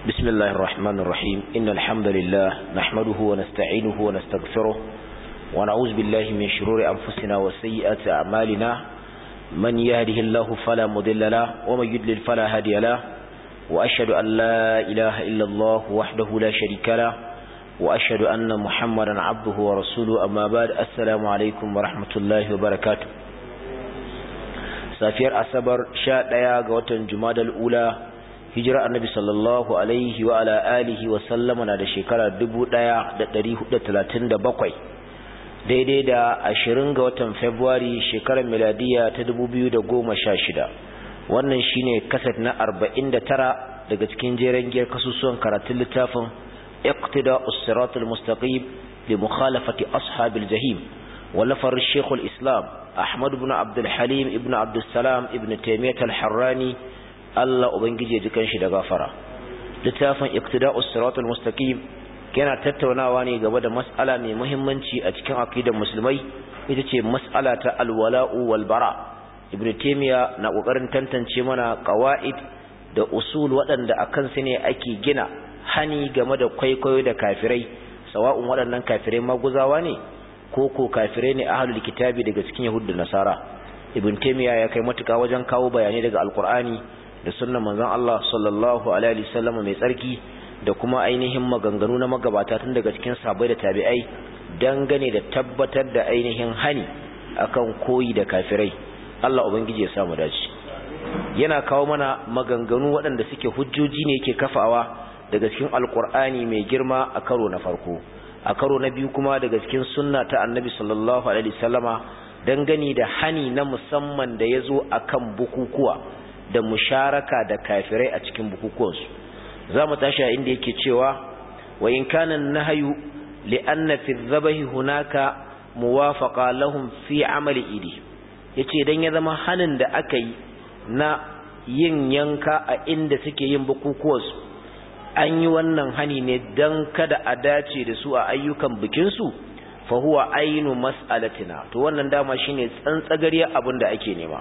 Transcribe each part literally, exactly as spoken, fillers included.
بسم الله الرحمن الرحيم إن الحمد لله نحمده ونستعينه ونستغفره ونعوذ بالله من شرور أنفسنا وسيئات أعمالنا من يهده الله فلا مضل له ومن يضلل فلا هادي له وأشهد أن لا إله إلا الله وحده لا شريك له وأشهد أن محمدا عبده ورسوله أما بعد السلام عليكم ورحمة الله وبركاته سافير أصبر شاء دياغ وطن جماد الأولى hijira annabi sallallahu alaihi wa ala alihi wa sallama na da shekara dubu ɗaya da ɗari hudu da talatin da bakwai daidai da ashirin ga watan February shekarar miladiya ta dubu biyu da goma sha shida wannan shine kaset na arba'in da tara daga cikin jeren giyar kasusuwan karatun littafin iqtida'us siratal mustaqim li mukhalafati ashabil jahim wallafar shaykhul islam ahmad ibn abdul halim ibn abdul salam ibn taymiyyah al-harrani Allah ubangije jikan shi da gafara littafin iqtida'us siratal mustaqim yana tattaunawa ne game da mas'ala mai muhimmanci a cikin aqidar musulmai ita ce mas'ala ta alwala'u wal bara ibnu taymiya na kokarin tantance mana qawaid da usul waɗanda akan su ne ake gina hani game da kwaikwayo da kafirai sawa'un waɗannan kafirai maguzawa ne ko ko kafirai ne ahlul kitabi daga cikin yahud da nasara ibnu taymiya ya kai matuka wajen kawo bayanai daga alqur'ani da sunnan manzon Allah sallallahu alaihi wasallam mai tsarki da kuma ainihin maganganu na magabata tun daga cikin sahabbai da tabi'ai dangane da tabbatar da ainihin hani akan koyi da kafirai Allah ubangiji ya samu dace yana kawo mana maganganu waɗanda suke hujjoji ne yake kafawa daga cikin alqur'ani mai girma a karo na farko a karo na biyu kuma daga cikin sunna ta annabi sallallahu alaihi wasallama dangane da hani na musamman da yazo akan bukukuwa da musharaka da kafirai a cikin bukukuwansu zamu tashi a inda yake cewa wa in kana nahyu li anna fi dhabahi hunaka muwafaqa lahum fi amali idi yace dan ya zama hanin da aka yi na yin yanka a inda suke yin bukukuwansu an yi wannan hani ne dan kada a dace da su a ayyukan bikin su fa huwa ainu mas'alatina to wannan dama shine tsantsagariya abin da ake nema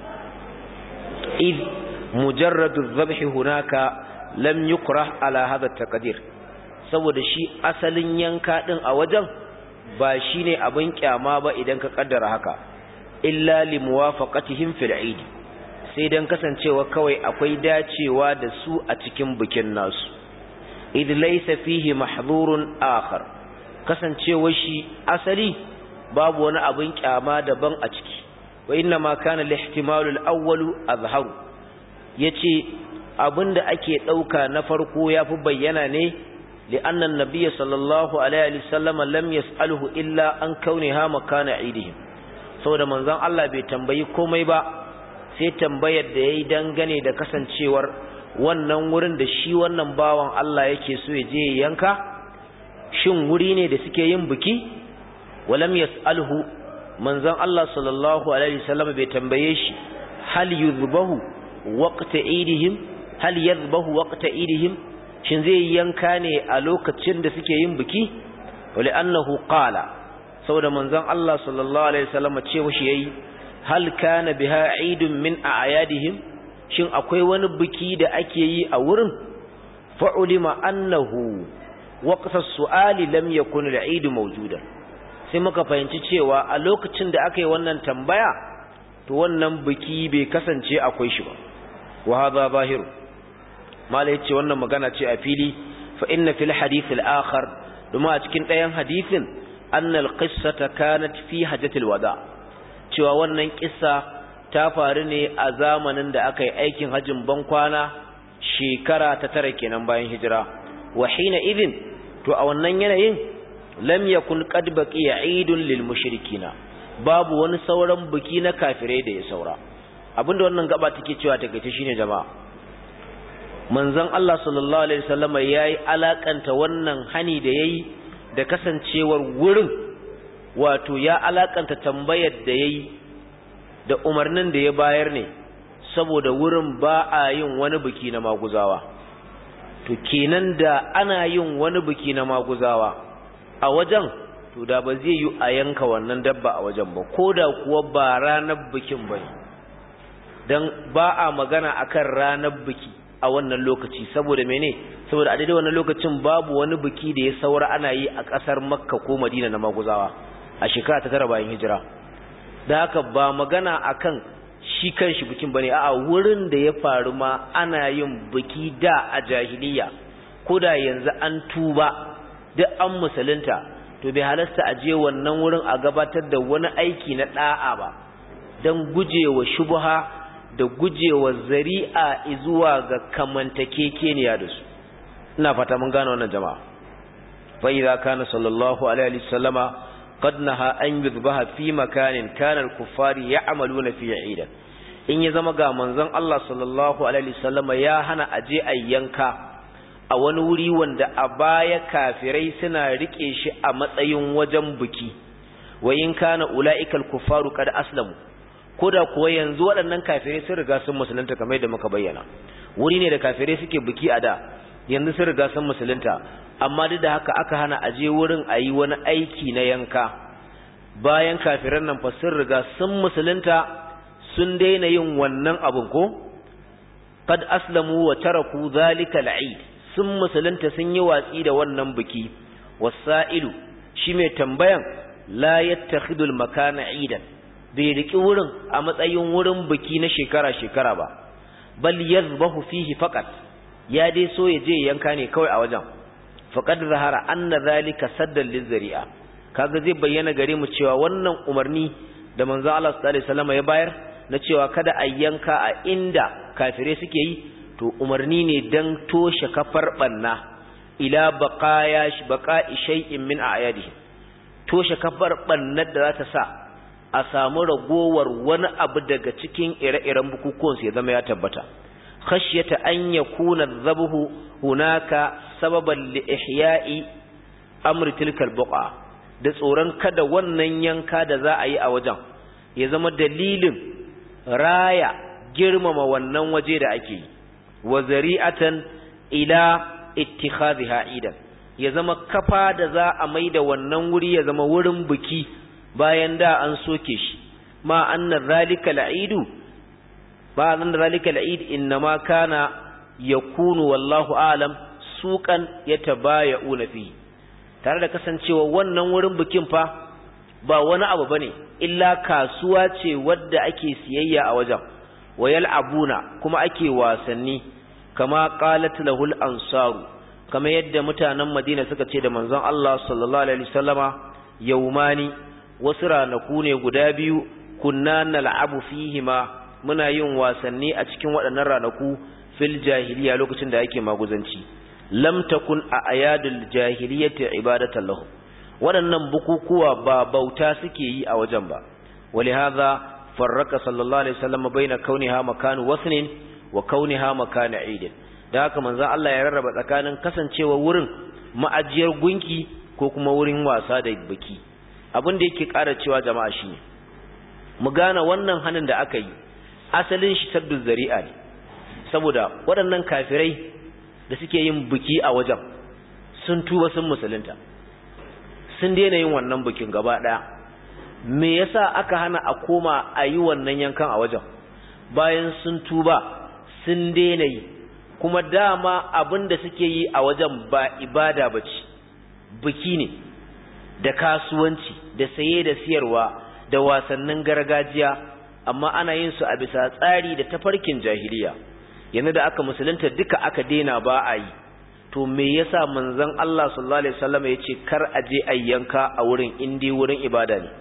إذ مجرد الذبح هناك لم يكره على هذا التقدير saboda shi asalin yanka din a wajen ba shine abin kyama ba idan ka kaddara haka illa li muwafaqatihim fil eid sai dan kasancewa kawai akwai dacewa da su a cikin bikin nasu id laysa fihi mahdhurun akhar kasancewa shi asali babu wani abin kyama daban a ciki wa inna ma kana al-ihtimal al-awwal azharu yace abinda ake dauka na farko yafi bayyana ne li anna an-nabiy sallallahu alaihi wasallam lam yas'aluhu illa an kauniha makana idihim saboda manzon Allah bai tambayi komai ba sai tambayar da yayi dangane da kasancewar wannan wurin da shi wannan bawan Allah yake so ya je yanka shin wuri ne da suke yin biki walam yas'aluhu manzon Allah sallallahu alaihi wasallam bai tambaye shi hal yuzbahu waqta idihim hal yuzbahu waqta idihim shin zai yanka ne a lokacin da suke yin biki wali annahu qala saboda manzon Allah sallallahu alaihi wasallam cewa shi yayi hal kana biha idun min a'yadihim shin akwai wani biki da ake yi a wurin fa ulima annahu waqta as-su'ali lam yakun al-eid mawjudan sai muka fahimci cewa a lokacin da aka yi wannan tambaya to wannan biki bai kasance akwai shi ba wa hadha zahir mala yace wannan magana ce a fili fa inna fil hadith al akhar duma a cikin ɗayan hadisin anna al qissata kanat fi hajjatil wada cewa wannan kissa ta faru ne a zamanin da aka yi aikin hajjin bankwana shekara ta tara kenan bayan hijira wa hina idin to a wannan yanayin lam yakun qad baqiya eidun lil mushrikina babu wani sauran biki na kafirai da ya saura abinda wannan gaba take cewa take shine jama'a manzon Allah sallallahu alaihi wasallam yayi alakanta wannan hani da yayi da kasancewar wurin wato ya alakanta tambayar da yayi da umarnin da ya bayar ne saboda wurin ba a yin wani biki na maguzawa to kenan da ana yin wani biki na maguzawa a wajen to da ba zai yi a yanka wannan dabba a wajen ba ko da kuwa ba ranar bikin ba dan ba a magana akan ranar biki a wannan lokaci saboda mene saboda a daidai wannan lokacin babu wani biki da ya saura ana yi a ƙasar Makka ko Madina na maguzawa a shekara ta tara bayan hijira da haka ba magana akan shi kanshi bikin bane a'a wurin da ya faru ma ana yin biki da a jahiliya koda yanzu an tuba duk an musulunta to bai halasta a je wannan wurin a gabatar da wani aiki na da'a ba dan gujewa shubha da gujewa zari'a zuwa ga kamantakekeniya da su ina fata mun gane wannan jama'a fa idza kana sallallahu alaihi wasallama qad naha an yuzbaha fi makanin kana al-kuffari ya'maluna fi 'idan in ya zama ga manzon Allah sallallahu alaihi wasallama ya hana aje ayyanka a wani wuri wanda a baya kafirai suna rike shi a matsayin wajen biki wayin kana ulaikal kuffaru kad aslamu koda kuwa yanzu waɗannan kafirai sun riga sun musulunta kamar yadda muka bayyana wuri ne da kafirai suke biki a da yanzu sun riga sun musulunta amma duk da haka aka hana aje wurin ayi wani aiki na yanka bayan kafiran nan fa sun riga sun musulunta sun daina yin wannan abun ko qad aslamu wa taraku zalika al'id sun musulunta sun yi watsi da wannan biki wasailu shi mai tambayan la yattakhidul makana idan bai riki wurin a matsayin wurin biki na shekara shekara ba bal yazbahu fihi faqat ya dai so ya je yanka ne kawai a wajen faqad zahara anna zalika saddan lizari'a kaga zai bayyana gare mu cewa wannan umarni da manzo Allah sallallahu alaihi wasallam ya bayar na cewa kada a yanka a inda kafire suke yi to umarni ne dan toshe kafar banna ila baqaya baqa'i shay'in min a'yadihi toshe kafar bannar da za ta sa a samu ragowar wani abu daga cikin ire-iren bukukuwan su ya zama ya tabbata khashyata an yakuna dhabhu hunaka sababan li ihya'i amri tilkal buqa da tsoron kada wannan yanka da za a yi a wajen ya zama dalilin raya girmama wannan waje da ake yi wa zari'atan ila ittikhadhiha idan ya zama kafa da za a maida wannan wuri ya zama wurin biki bayan da an soke shi ma anna zalika al'idu ba anna zalika al'id inma kana yakunu wallahu a'lam suqan yatabaya'una fi tare da kasancewa wannan wurin bikin fa ba wani abu bane illa kasuwa ce wadda ake siyayya a wajen wayal abuna kuma ake wasanni kama qalat lahul ansaru kama yadda mutanen Madina suka ce da manzon Allah sallallahu alaihi wasallama yaumani wasu ranaku ne guda biyu kunna nal'abu fihima muna yin wasanni a cikin waɗannan ranaku fil jahiliya lokacin da yake maguzanci lam takun a ayadul jahiliyyati ibadatan lahu waɗannan bukukuwa ba bauta suke yi a wajen ba walihaza farraka sallallahu alaihi wasallam baina kauniha makanu wasnin wa kauniha makanu eid da haka manzon Allah ya rarraba tsakanin kasancewa wurin ma'ajiyar gunki ko kuma wurin wasa da biki abin da yake ƙara cewa jama'a shine mu gane wannan hanin da aka yi asalin shi saddu zari'a ne saboda waɗannan kafirai da suke yin biki a wajen sun tuba sun musulunta sun daina yin wannan bikin gaba ɗaya me yasa aka hana a koma a yi wannan yankan a wajen bayan sun tuba sun daina yi kuma dama abin da suke yi a wajen ba ibada ba ce biki ne da kasuwanci da saye da siyarwa da wasannin gargajiya amma ana yin su a bisa tsari da tafarkin jahiliya yanzu da aka musulunta duka aka daina ba a yi to me yasa manzon Allah sallallahu alaihi wasallam yace kar a je ayyanka a wurin indi wurin ibada ne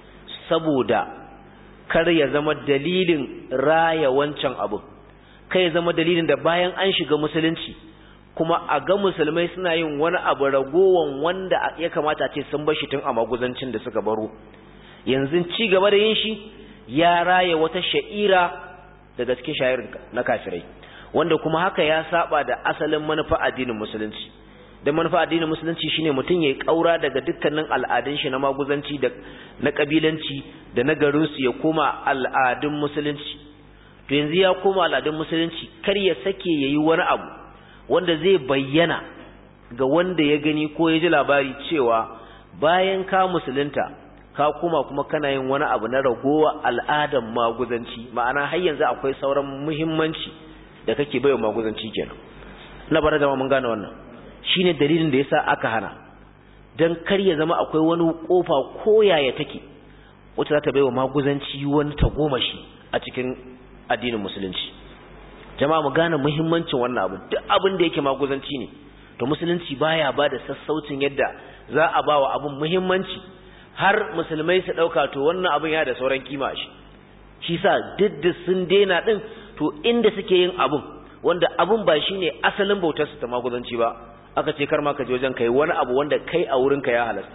saboda kar ya zama dalilin raya wancan abu kai ya zama dalilin da bayan an shiga musulunci kuma a ga musulmai suna yin wani abu ragowan wanda ya kamata ce sun bar shi tun a maguzancin da suka baro yanzu ci gaba da yin shi ya raya wata sha'ira daga cikin sha'irin na kafirai wanda kuma haka ya saba da asalin manufa addinin musulunci da manufa addinin musulunci shine mutum yayi kaura daga dukkanin al'adun shi na maguzanci da na kabilanci da na garin su ya koma al'adun musulunci to yanzu ya koma al'adun musulunci kar ya sake yayi wani abu wanda zai bayyana ga wanda ya gani ko ya ji labari cewa bayan ka musulunta ka kuma kuma kana yin wani abu na ragowa al'adan maguzanci ma'ana har yanzu akwai sauran muhimmanci da kake baiwa maguzanci kenan ina bara jama'a mun gane wannan shine dalilin da yasa aka hana dan kar ya zama akwai wani kofa koyaya take wacce za ta baiwa maguzanci wani tagomashi a cikin addinin musulunci jama'a mu gane muhimmancin wannan abu duk abin da yake maguzanci ne to musulunci baya bada sassaucin yadda za a bawa abun muhimmanci har musulmai su dauka to wannan abin yana da sauran kima shi shi sa duk da sun daina din to inda suke yin abun wanda abun ba shine asalin bautar su ta maguzanci ba aka ce kar ma ka je wajen kai wani abu wanda kai a wurin ka ya halasta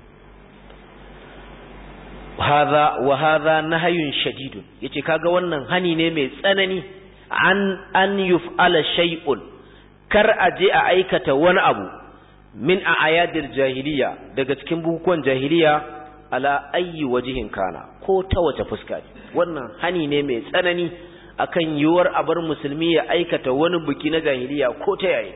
hadha wa hadha nahyun shadidun yace kaga wannan hani ne mai tsanani an an yuf'ala shay'un kar aje a aikata wani abu min a'yadil jahiliya daga cikin bukukuwan jahiliya ala ayyi wajhin kana ko ta wace fuska wannan hani ne mai tsanani akan yiwuwar abar musulmi ya aikata wani buki na jahiliya ko ta yayi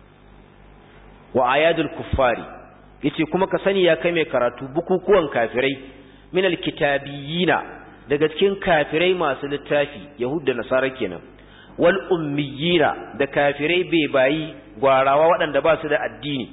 wa ayadul kuffari yace kuma ka sani ya kai mai karatu bukukuwan kafirai min alkitabiyina daga cikin kafirai masu littafi yahud da nasara kenan wal ummiyina da kafirai bai bayi gwarawa waɗanda ba su da addini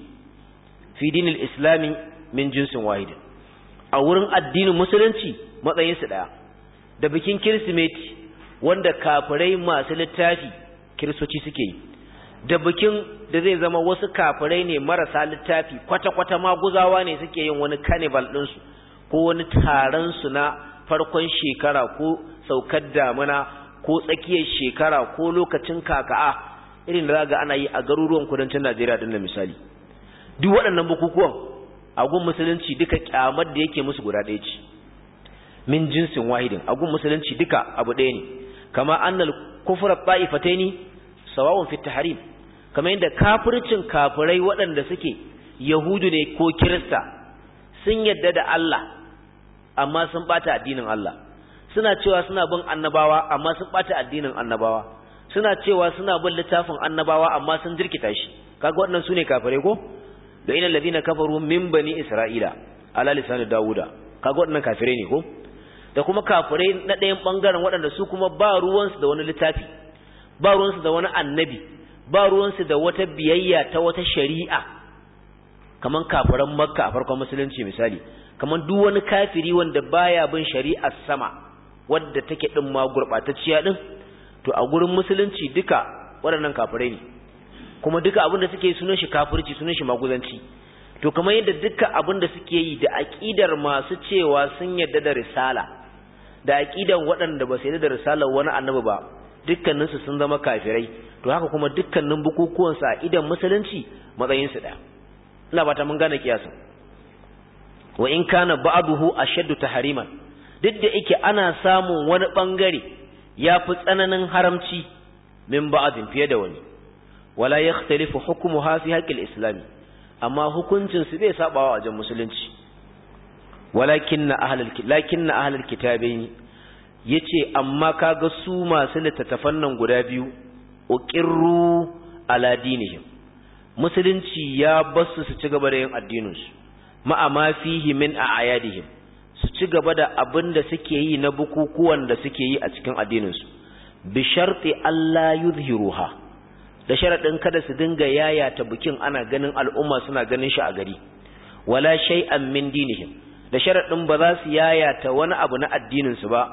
fi dinil islami min jinsin wahid a wurin addinin musulunci matsayin su daya da bikin kirsimeti wanda kafirai masu littafi kiristoci suke yi da bikin da zai zama wasu kafirai ne marasa littafi kwata-kwata maguzawa ne suke yin wani carnival ɗinsu ko wani taron su na farkon shekara ko saukar damuna ko tsakiyar shekara ko lokacin kaka'a irin da zaga ana yi a garuruwan kudancin Najeriya din da misali duk waɗannan bukukuwan a gun musulunci duka kyamar da yake musu guda ɗaya ce min jinsin wahidin a gun musulunci duka abu ɗaya ne kama annal kufra ta'ifataini sawa'un fi tahrim kamar yadda kafircin kafirai waɗanda suke yahudu ne ko kirista sun yadda da Allah amma sun bata addinin Allah suna cewa suna bin annabawa amma sun bata addinin annabawa suna cewa suna bin littafin annabawa amma sun jirkita shi kaga waɗannan sune kafirai ko da inal ladina kafaru min bani isra'ila ala lisan dauda kaga waɗannan kafirai ne ko da kuma kafirai na ɗayan bangaren waɗanda su kuma ba ruwansu da wani littafi ba ruwansu da wani annabi ba ruwansu da wata biyayya ta wata shari'a kaman kafiran makka a farkon musulunci misali kaman duk wani kafiri wanda baya bin shari'ar sama wadda take din ma gurbatacciya din to a gurin musulunci duka waɗannan kafirai ne kuma duka abin da suke sunan shi kafirci sunan shi maguzanci to kamar yadda duka abin da suke yi da aqidar masu cewa sun yarda da risala da aqidan waɗanda ba su yarda da risalar wani annabi ba dukkaninsu sun zama kafirai to haka kuma dukkanin bukukuwan sa idan musulunci matsayin su daya ina ba ta mun gane kiyasan wa in kana ba'dahu ashaddu tahriman duk da yake ana samun wani bangare yafi tsananin haramci min ba'din fiye da wani wala yakhtalifu hukmuha fi haqqil islam amma hukuncin su bai sabawa a wajen musulunci walakinna ahlul lakinna ahlul kitabaini yace amma kaga su masu littattafan nan guda biyu uqirru ala dinihim musulunci ya basu su ci gaba da yin addinin su ma'a ma fihi min a'yadihim su ci gaba da abinda suke yi na bukukuwan da suke yi a cikin addinin su bi sharti alla yuzhiruha da sharadin kada su dinga yayata bikin ana ganin al'umma suna ganin shi a gari wala shay'an min dinihim da sharadin ba za su yayata wani abu na addinin su ba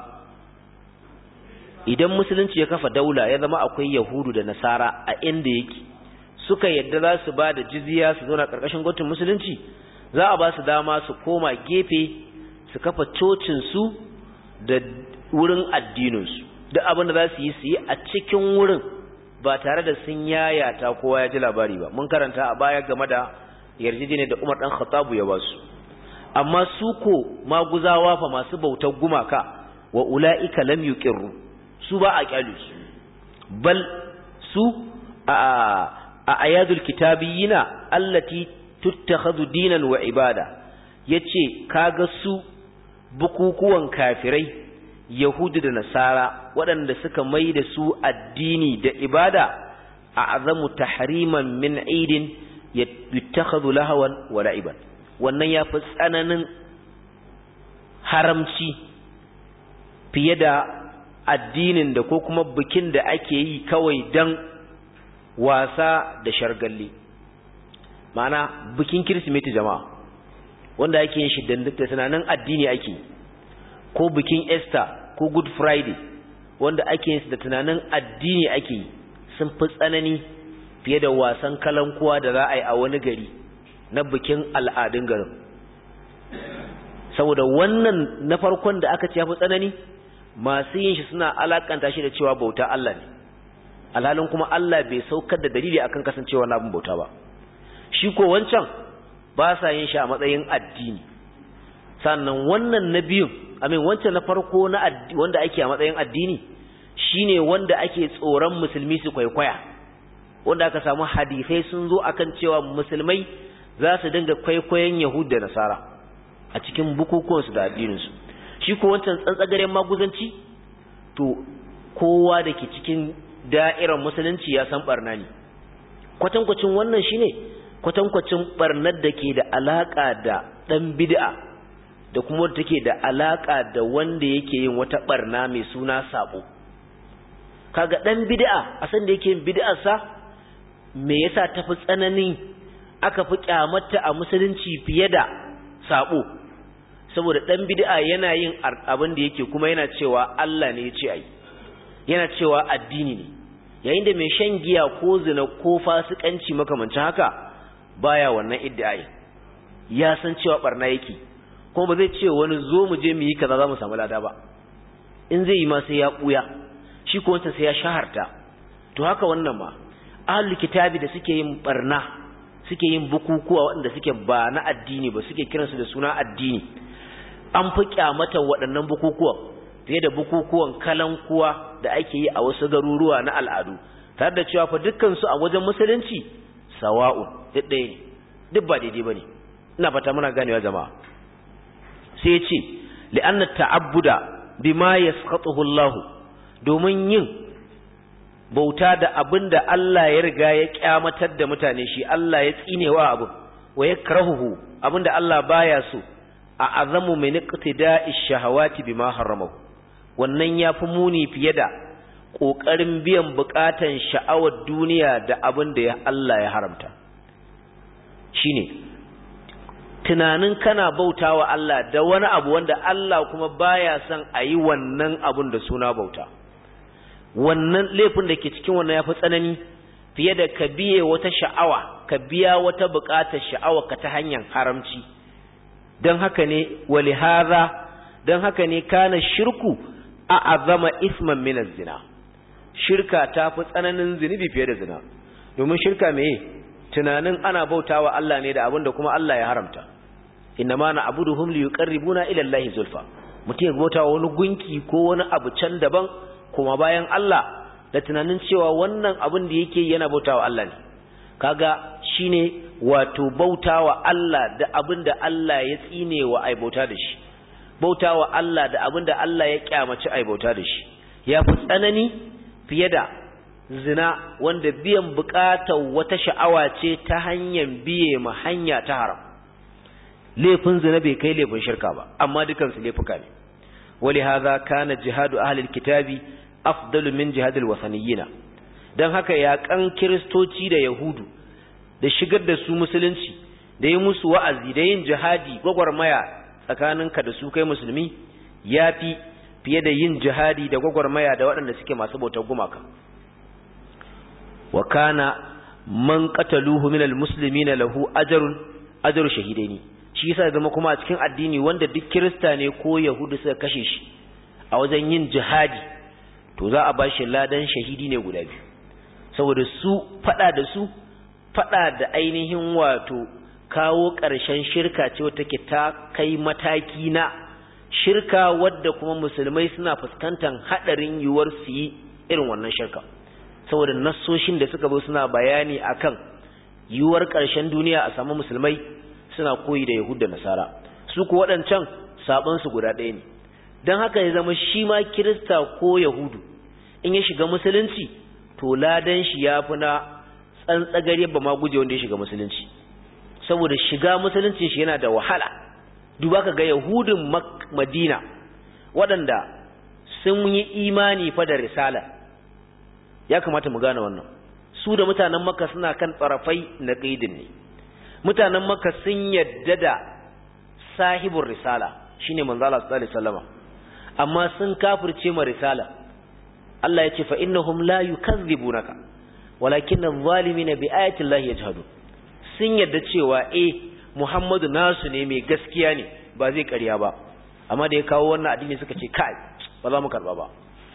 idan musulunci ya kafa daula ya zama akwai yahudu da nasara a inda yake suka yadda za su ba da jizya su zauna karkashin gwamnatin musulunci za a ba su dama su koma gefe su kafa cocin su da wurin addinin su duk abin da za su yi su yi a cikin wurin ba tare da sun yayata kowa ya ji labari ba mun karanta a baya game da yarjejeniya da Umar dan Khattab ya ba su amma su ko maguzawa fa masu bautar gumaka wa ulaika lam yuqirru su ba a kyalu su bal su a a ayadul kitabiyina allati tuttakhadhu dinan wa ibada yace kaga su bukukuwan kafirai yahudu da nasara waɗanda suka mai da su addini da ibada a'zamu tahriman min idin yattakhadhu lahawan wa la'iban wannan yafi tsananin haramci fiye da addinin da ko kuma bikin da ake yi kawai dan wasa da shargalli. Ma'ana bikin Kirsimeti jama'a wanda ake yin shi da tunanin addini ake, ko bikin Easter ko Good Friday wanda ake yin su da tunanin addini ake, sun fi tsanani fiye da wasan kalankuwa da za a yi a wani gari na bikin al'adun garin. Saboda wannan na farkon da aka ce ya fi tsanani, masu yin shi suna alakanta shi da cewa bauta Allah ne, alhalin kuma Allah bai saukar da dalili akan kasancewa na abin bauta ba. Shi ko wancan ba sa yin shi a matsayin addini. Sannan wannan na biyun, amin wancan na farko na wanda ake a matsayin addini shine wanda ake tsoron musulmi su kwaikwaya, wanda aka samu hadisai sun zo akan cewa musulmai za su dinga kwaikwayon Yahud da Nasara a cikin bukukuwansu da addininsu. Shi ko wancan tsantsagaren maguzanci, to kowa da ke cikin da'irar musulunci ya san barna ne. Kwatankwacin wannan shine kwatankwacin barnar da ke da alaka da dan bid'a da kuma wanda take da alaka da wanda yake yin wata barna mai suna sabo. Kaga dan bid'a a san da yake yin bid'ar sa, me yasa tafi tsanani aka fi kyamata a musulunci fiye da sabo? Saboda dan bid'a yana yin abin da yake kuma yana cewa Allah ne ya ce ai, yana cewa addini ne, yayin da mai shan giya ko zina ko fasikanci makamancin haka baya wannan iddiai, ya san cewa barna yake, kuma ba zai ce wani zo mu je mu yi kaza za mu samu lada ba. In zai yi ma sai ya buya, shi ko wanda sai ya shaharta. To haka wannan ma ahlul kitabi da suke yin barna, suke yin bukukuwa wanda suke ba na addini ba, suke kiransu da suna addini, an fi kyamata waɗannan bukukuwan fiye da bukukuwan kalankuwa da ake yi a wasu garuruwa na al'adu, tare da cewa fa dukkan su a wajen musulunci sawa'un duk ɗaya ne, duk ba daidai bane. Ina fata muna ganewa jama'a. Sai ya ce li'anna ta'abbuda bima yasqatuhu Allah, domin yin bauta da abinda Allah ya riga ya kyamatar da mutane shi, Allah ya tsinewa abu, wa yakrahuhu, abinda Allah baya so, a azamu min iqtida'i shahawati bima haramahu, wannan yafi muni fiye da kokarin biyan bukatan sha'awar duniya da abinda Allah ya haramta. Shine tunanin kana bautawa Allah da wani abu wanda Allah kuma baya son a yi wannan abun da suna bauta. Wannan laifin da ke cikin wannan yafi tsanani fiye da ka biye wata sha'awa, ka biya wata buƙatar sha'awa ka ta hanyar haramci. Don haka ne walihaza, don haka ne kana shirku a azama isman min zina. Shirka ta fi tsananin zunubi fiye da zina. Domin shirka meye? Tunanin ana bautawa Allah ne da abin da kuma Allah ya haramta. Innama na abuduhum li yuqarribuna ila Allahi zulfa. Mutum ya bautawa wani gunki ko wani abu can daban kuma bayan Allah, da tunanin cewa wannan abin da yake yana bautawa Allah ne. Kaga shine wato bautawa Allah da abin da Allah ya tsine wa ai bauta da shi. Bautawa Allah da abin da Allah ya kyamaci ai bauta da shi. Ya fi tsanani fiye da zina, wanda biyan bukatar wata sha'awa ce ta hanyar biye ma hanya ta haram. Laifin zina bai kai laifin shirka ba, amma dukansu laifuka ne. Wali hadha kana jihadu ahlil kitabi afdalu min jihadil wasaniyina. Dan haka yaƙan kiristoci da yahudu da shigar da su musulunci, da yi musu wa'azi, da yin jihadi gwagwarmaya tsakaninka da su kai musulmi, yafi fiye da yin jihadi da gwagwarmaya da waɗanda suke masu bautar gumaka. Wa kana man qataluhu minal muslimina lahu ajrun ajru shahidaini. Shi yasa zama kuma a cikin addini wanda duk kirista ne ko yahudu suka kashe shi a wajen yin jihadi, to za a bashi ladan shahidi ne guda biyu. Saboda su fada da su fada da ainihin wato kawo ƙarshen shirka ce wata ke ta kai mataki na shirka, wadda kuma musulmai suna fuskantar hadarin yiwuwar su yi irin wannan shirka. Saboda nassoshin da suka zo suna bayani akan yiwuwar ƙarshen duniya a samu musulmai suna koyi da Yahud da Nasara, su ku waɗancan saban su guda ɗaya ne. Don haka ya zama shi ma Kirista ko Yahudu in ya shiga musulunci, to ladan shi ya fi na tsantsagare ba ma guje wanda ya shiga musulunci, saboda shiga musulunci shi yana da wahala. Duba ka ga Yahudun Madina waɗanda sun yi imani fa da risala. Ya kamata mu gane wannan. Su da mutanen Makka suna kan tsarafai na qaidin ne. Mutanen Makka sun yadda da sahibur risala shine manzo Allah sallallahu alaihi wasallam, amma sun kafirce ma risala. Allah ya ce fa innahum la yukazzibunaka walakin adh-dhalimina bi ayati llahi yajhadun. Sun yadda cewa eh Muhammadu nasu ne mai gaskiya ne ba zai ƙarya ba, amma da ya kawo wannan addini suka ce kai ba za mu karba ba.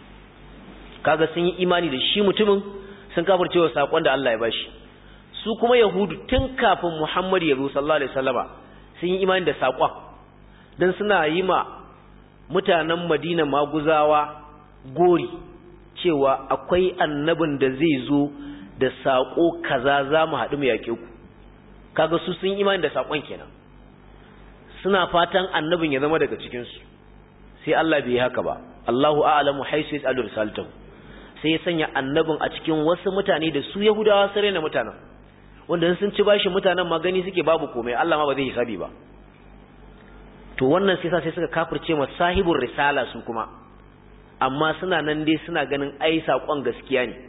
Kaga sun yi imani da shi mutumin, sun kafirce wa sakon da Allah ya bashi. Su kuma Yahudu tun kafin Muhammad ya zo sallallahu alaihi wasallama sun yi imani da sakon, dan suna yi ma mutanen Madina maguzawa gori cewa akwai annabin da zai zo da sako kaza za mu haɗu mu yaƙe ku. Kaga su sun imani da sakon kenan, suna fatan annabin ya zama daga cikin su. Sai Allah bai haka ba, Allahu a'lamu haythu yas'alu risalatahu. Sai ya sanya annabin a cikin wasu mutane da su Yahudawa sare na mutanen, wanda sun ci bashi mutanen magani suke babu komai, Allah ma ba zai hisabi ba. To wannan sai sai suka kafirce ma sahibur risala su kuma, amma suna nan dai suna ganin ai sakon gaskiya ne.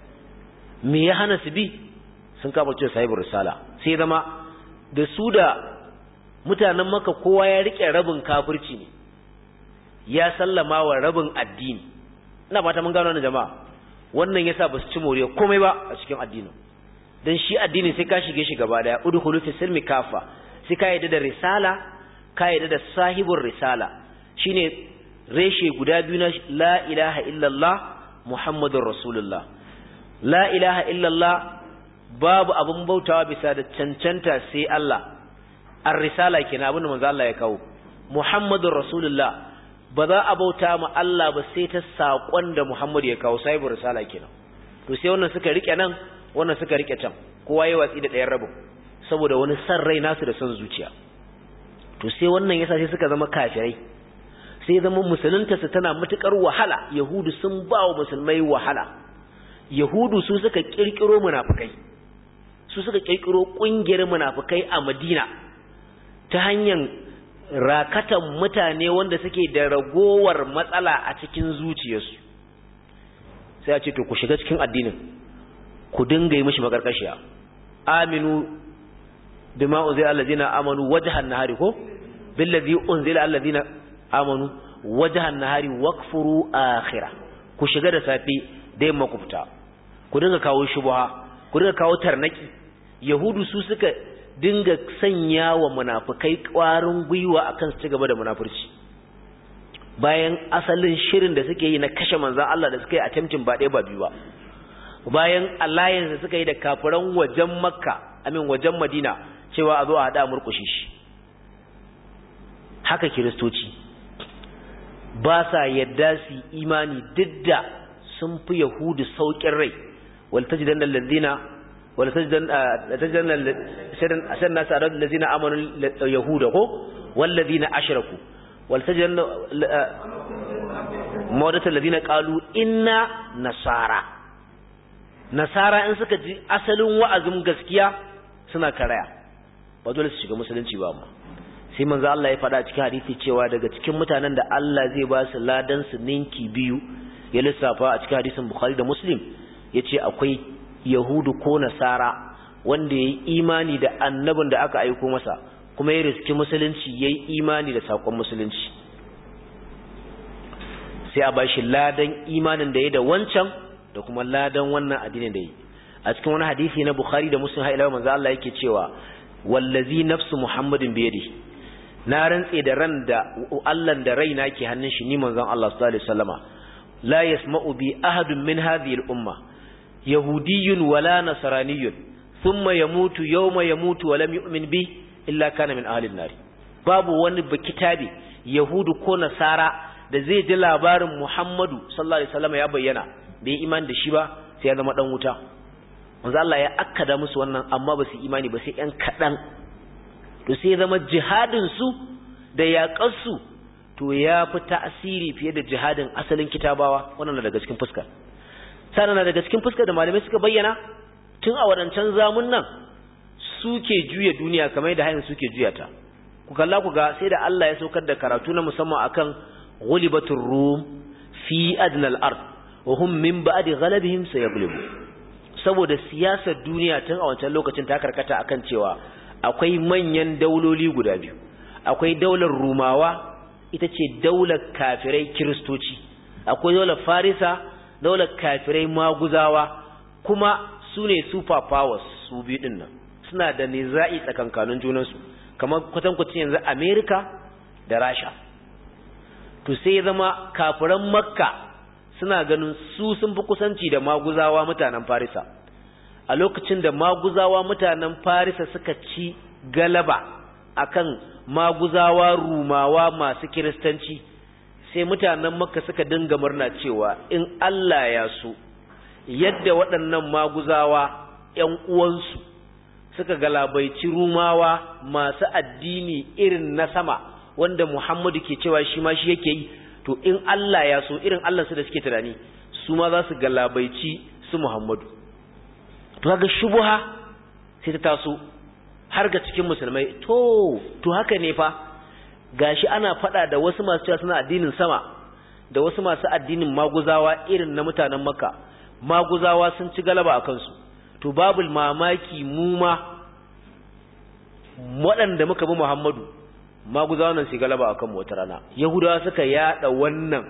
Me ya hana su bi? Sun kafirce sahibur risala. Sai zama da su da mutanen Makka kowa ya rike rabin kafirci ne, ya sallama wa rabin addini. Ina fata mun gano wannan jama'a. Wannan yasa ba su ci moriya komai ba a cikin addinin. Dan shi addini sai ka shige shi gaba daya, udkhulu fi silmi kafa. Sai ka yadda da risala, ka yadda da sahibur risala. Shine reshe guda biyu na la ilaha illallah Muhammadur Rasulullah. La ilaha illallah, babu abun bautawa bisa da cancanta sai Allah. Ar-risala kenan abin da manzo Allah ya kawo. Muhammadur Rasulullah, ba za a bauta ma Allah ba sai ta sakon da Muhammad ya kawo, sahibur risala kenan. To sai wannan suka rike nan, wannan suka rike can, kowa ya watsi da ɗayan rabin saboda wani san rai nasu da son zuciya. To sai wannan yasa sai suka zama kafirai, sai zama musulunta su tana matukar wahala. Yahudu sun ba wa musulmai wahala. Yahudu su suka kirkiro munafikai, su suka kirkiro kungiyar munafikai a Madina ta hanyar rakatan mutane wanda suke da ragowar matsala a cikin zuciyarsu. Sai a ce to ku shiga cikin addinin, ku dinga yi mishi makarkashiya. Aminu bima unzila allazina amanu wajhan nahari ko billazi unzila allazina amanu wajhan nahari wakfuru akhirah. Ku shiga da safi da yamma ku fita, ku dinga kawo shubha, ku dinga kawo tarnaki. Yahudu su suka dinga sanya wa munafikai ƙwarin gwiwa akan su ci gaba da munafurci, bayan asalin shirin da suke yi na kashe manzon Allah da suka yi attempting ba ɗaya ba biyu ba, bayan alliance da suka yi da kafiran wajen Makka amin wajen Madina cewa a zo a hada murƙushi shi. Haka Kiristoci ba sa yadda su imani duk da sun fi Yahudu saukin rai. wal tajidanna allazina wal tajidanna tajidanna sadan nas arad allazina amanu yahuda ko wal ladina ashraku wal tajidanna mawdatul ladina qalu inna nasara. Nasara in suka ji asalin wa'azin gaskiya suna karaya, ba dole su shiga musulunci ba. amma sai manzo Allah ya faɗa cikin hadisi cewa daga cikin mutanen da Allah zai ba su ladan su ninki biyu, ya lissafa a cikin hadisin Bukhari da Muslim, yace akwai Yahudu ko Nasara wanda yayi imani da annabin da aka aika masa kuma ya riski musulunci, yayi imani da sakon musulunci, sai a bashi ladan imanin da yayi da wancan da kuma ladan wannan addinin da yayi. A cikin wani hadisi na Bukhari da Muslim har ila manzo Allah yake cewa wallazi nafsu Muhammadin biyadihi, na rantse da ran da Allah da raina ke hannun shi, ni manzon Allah sallallahu alaihi wasallama, la yasma'u bi ahadun min hadhihi al-umma yahudiyyun wala nasraniyyun thumma yamutu yawma yamutu wa lam yu'min bi illa kana min ahli an-nar. Babu wani bakitabi yahudu ko nasara da zai ji labarin Muhammadu sallallahu alaihi wasallama ya bayyana bai iman da shi ba sai ya zama dan wuta. manzo Allah ya akkada musu wannan, amma ba su imani ba sai ɗan kaɗan. To sai zama jihadin su da yaƙar su to ya fi tasiri fiye da jihadin asalin kitabawa. Wannan na daga cikin fuskar. Sannan na daga cikin fuskar da malamai suka bayyana tun a wadancan zamun nan suke juya duniya kamar da hayin suke juya ta. Ku kalla ku ga sai da Allah ya saukar da karatu na musamman akan ghulibatur rum fi adnal ard wa hum min ba'di ghalabihim sayaghlibu saboda siyasar duniya tun a wancan lokacin ta karkata akan cewa akwai manyan dauloli guda biyu akwai daular rumawa ita ce daular kafirai kiristoci akwai daular farisa daular kafirai maguzawa kuma su ne super powers su biyu din nan suna da niza'i tsakankanin junansu kamar kwatankwacin yanzu America da Rasha to sai ya zama kafiran Makka suna ganin su sun fi kusanci da maguzawa mutanen Farisa a lokacin da maguzawa mutanen Farisa suka ci galaba akan maguzawa rumawa masu kiristanci sai mutanen Makka suka dinga murna cewa in Allah ya so yadda waɗannan maguzawa ƴan uwansu suka galabaici rumawa masu addini irin na sama wanda Muhammadu ke cewa shi ma shi yake yi to in Allah ya so irin Allah su da suke tunani su ma za su galabaici su Muhammadu to kaga shubha sai ta taso har ga cikin musulmai to to haka ne fa gashi ana fada da wasu masu cewa suna addinin sama da wasu masu addinin maguzawa irin na mutanen Makka maguzawa sun ci galaba a kansu to babu mamaki mu ma waɗanda muka bi Muhammadu maguzawa nan su galaba akan mu wata rana yahudawa suka yada wannan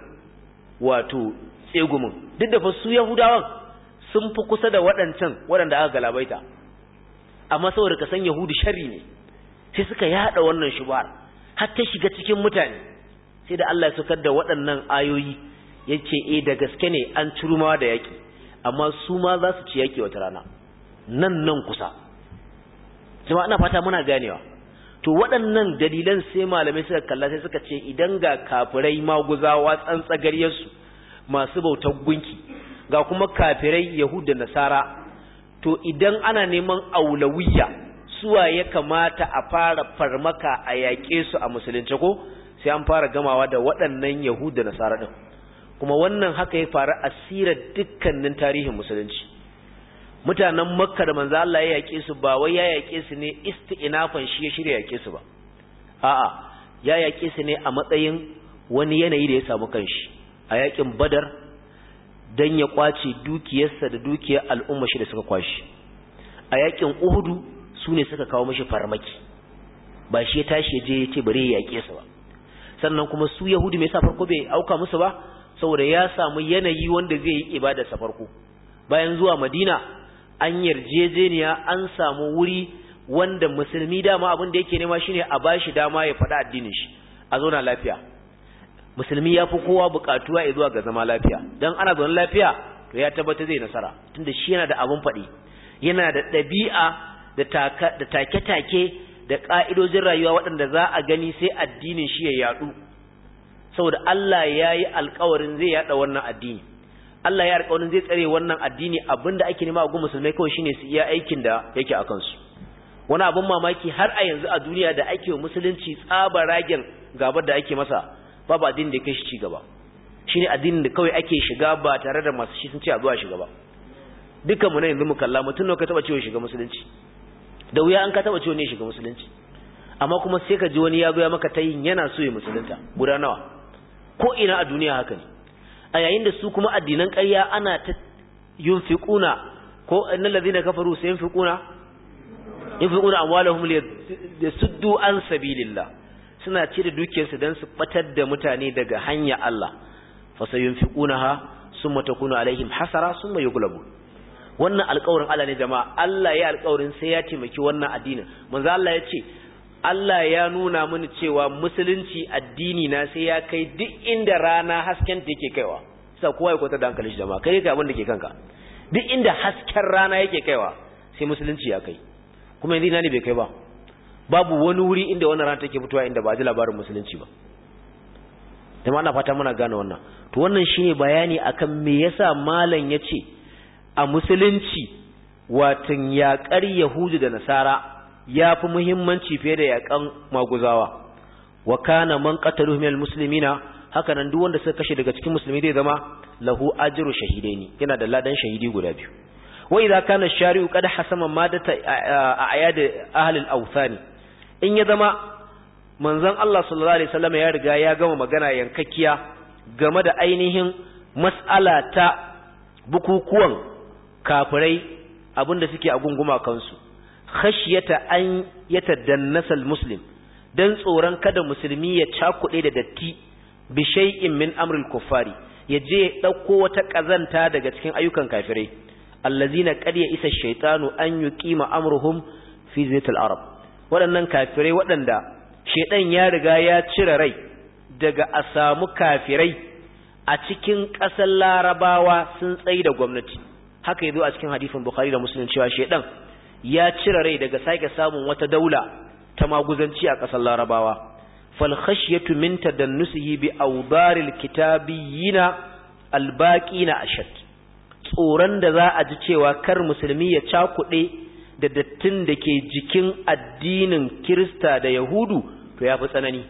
wato tsegumin duk da fa su yahudawan sun fi kusa da waɗancan waɗanda aka galabaita amma saboda ka san yahudu sharri ne sai suka yada wannan shubhar har ta shiga cikin mutane sai da Allah ya saukar da waɗannan ayoyi yace eh da gaske ne an cirumawa da yaki amma su ma za su ci yaki wata rana nan nan kusa jama'a ina fata muna ganewa to waɗannan dalilan sai malamai suka kalla sai suka ce idan ga kafirai maguzawa tsantsagariyar su masu bautar gunki ga kuma kafirai yahuda nasara to idan ana neman aulawiyya suwa ya kamata a fara farmaka a yaƙe su a musulunci ko sai an fara gamawa da waɗannan yahuda nasara din kuma wannan haka ya faru asirar dukkanin tarihin musulunci mutanen makka da manzo Allah ya yaƙe su ba wai ya yaƙe su ne isti'nafan shi ya shirya yaƙe su ba a'a ya yaƙe su ne a matsayin wani yanayi da ya samu kanshi a yaƙin badar dan ya kwace dukiyarsa da dukiyar al'umma shi da suka kwashi a yaƙin uhudu su ne suka kawo mishi farmaki ba shi ya tashi ya je ya ce bare ya yaƙe su ba sannan kuma su yahudu me yasa farko bai auka musu ba saboda ya samu yanayi wanda zai yi ibada sa farko bayan zuwa madina an yarjejeniya an samu wuri wanda musulmi dama abin da yake nema shine a bashi dama ya faɗa addinin shi a zauna lafiya musulmi ya fi kowa buƙatuwa ya zuwa ga zama lafiya dan ana zaune lafiya to ya tabbata zai nasara tunda shi yana da abin faɗi yana da ɗabi'a da da take-take da ƙa'idojin rayuwa waɗanda za a gani sai addinin shi ya yaɗu saboda Allah ya yi alƙawarin zai yaɗa wannan addini Allah ya alƙawarin zai tsare wannan addini abinda ake nema a gun musulmai kawai shine su iya aikin da yake a kansu wani abin mamaki har a yanzu a duniya da ake wa musulunci tsaba ragen gabar da ake masa babu addinin da ya kai shi cigaba shine addinin da kawai ake shiga ba tare da masu shi sun ce a zuwa shiga ba dukkan mu ne yanzu mu kalla mutun ne ka taba cewa shiga musulunci da wuya an ka taba cewa ne shiga musulunci amma kuma sai ka ji wani ya zo ya maka tayin yana so ya musulunta guda nawa ko ina a duniya haka ne a yayin da su kuma addinan ƙarya ana ta yunfiquna ko annal ladina kafaru sayunfiquna yunfiquna amwalahum liyasuddu an sabilillah suna cire dukiyarsu dan su batar da mutane daga hanya Allah fa sayunfiqunaha summa takunu alaihim hasara summa yughlabu wannan alƙawarin Allah ne jama'a Allah ya alƙawarin sai ya taimaki wannan addinin manzo Allah ya ce Allah ya nuna mini cewa musulunci addini na sai ya kai duk inda rana hasken ta yake kaiwa sai kowa ya kwata da hankalin shi jama'a kai kai abin da ke kanka duk inda hasken rana yake kaiwa sai musulunci ya kai kuma yanzu ina ne bai kai ba babu wani wuri inda wannan rana take fitowa inda ba ji labarin musulunci ba jama'a na fata muna gane wannan to wannan shine bayani akan me yasa malam yace a musulunci watan yaƙar yahudu da nasara ya fi muhimmanci fiye da yaƙan maguzawa wa kana man qataluhu minal muslimina haka nan duk wanda suka kashe daga cikin musulmi zai zama lahu ajru shahidaini yana da ladan shahidi guda biyu wa idza kana ash-shari'u qad hasama madata ayad ahli al-awthani in ya zama manzon Allah sallallahu alaihi wasallam ya riga ya gama magana yankakkiya game da ainihin mas'ala ta bukukuwan kafirai abinda suke a gunguma kansu khashiyata an yatadannasa almuslim dan tsoron kada musulmi ya cakude da datti bi shay'in min amril kuffari yaje ya dauko wata kazanta daga cikin ayyukan kafirai allazina qad ya isa shaytanu an yuqima amruhum fi zinatil arab waɗannan kafirai waɗanda shedan ya riga ya cire rai daga a samu kafirai a cikin ƙasar larabawa sun tsayi da gwamnati haka yazo a cikin hadisin bukhari da muslim cewa shedan ya cire rai daga sake samun wata daula ta maguzanci a ƙasar larabawa fal khashyatu min tadannusihi bi awdaril kitabiyina albaqina ashad tsoron da za a ji cewa kar musulmi ya cakuɗe da dattin da ke jikin addinin Kirista da Yahudu to ya fi tsanani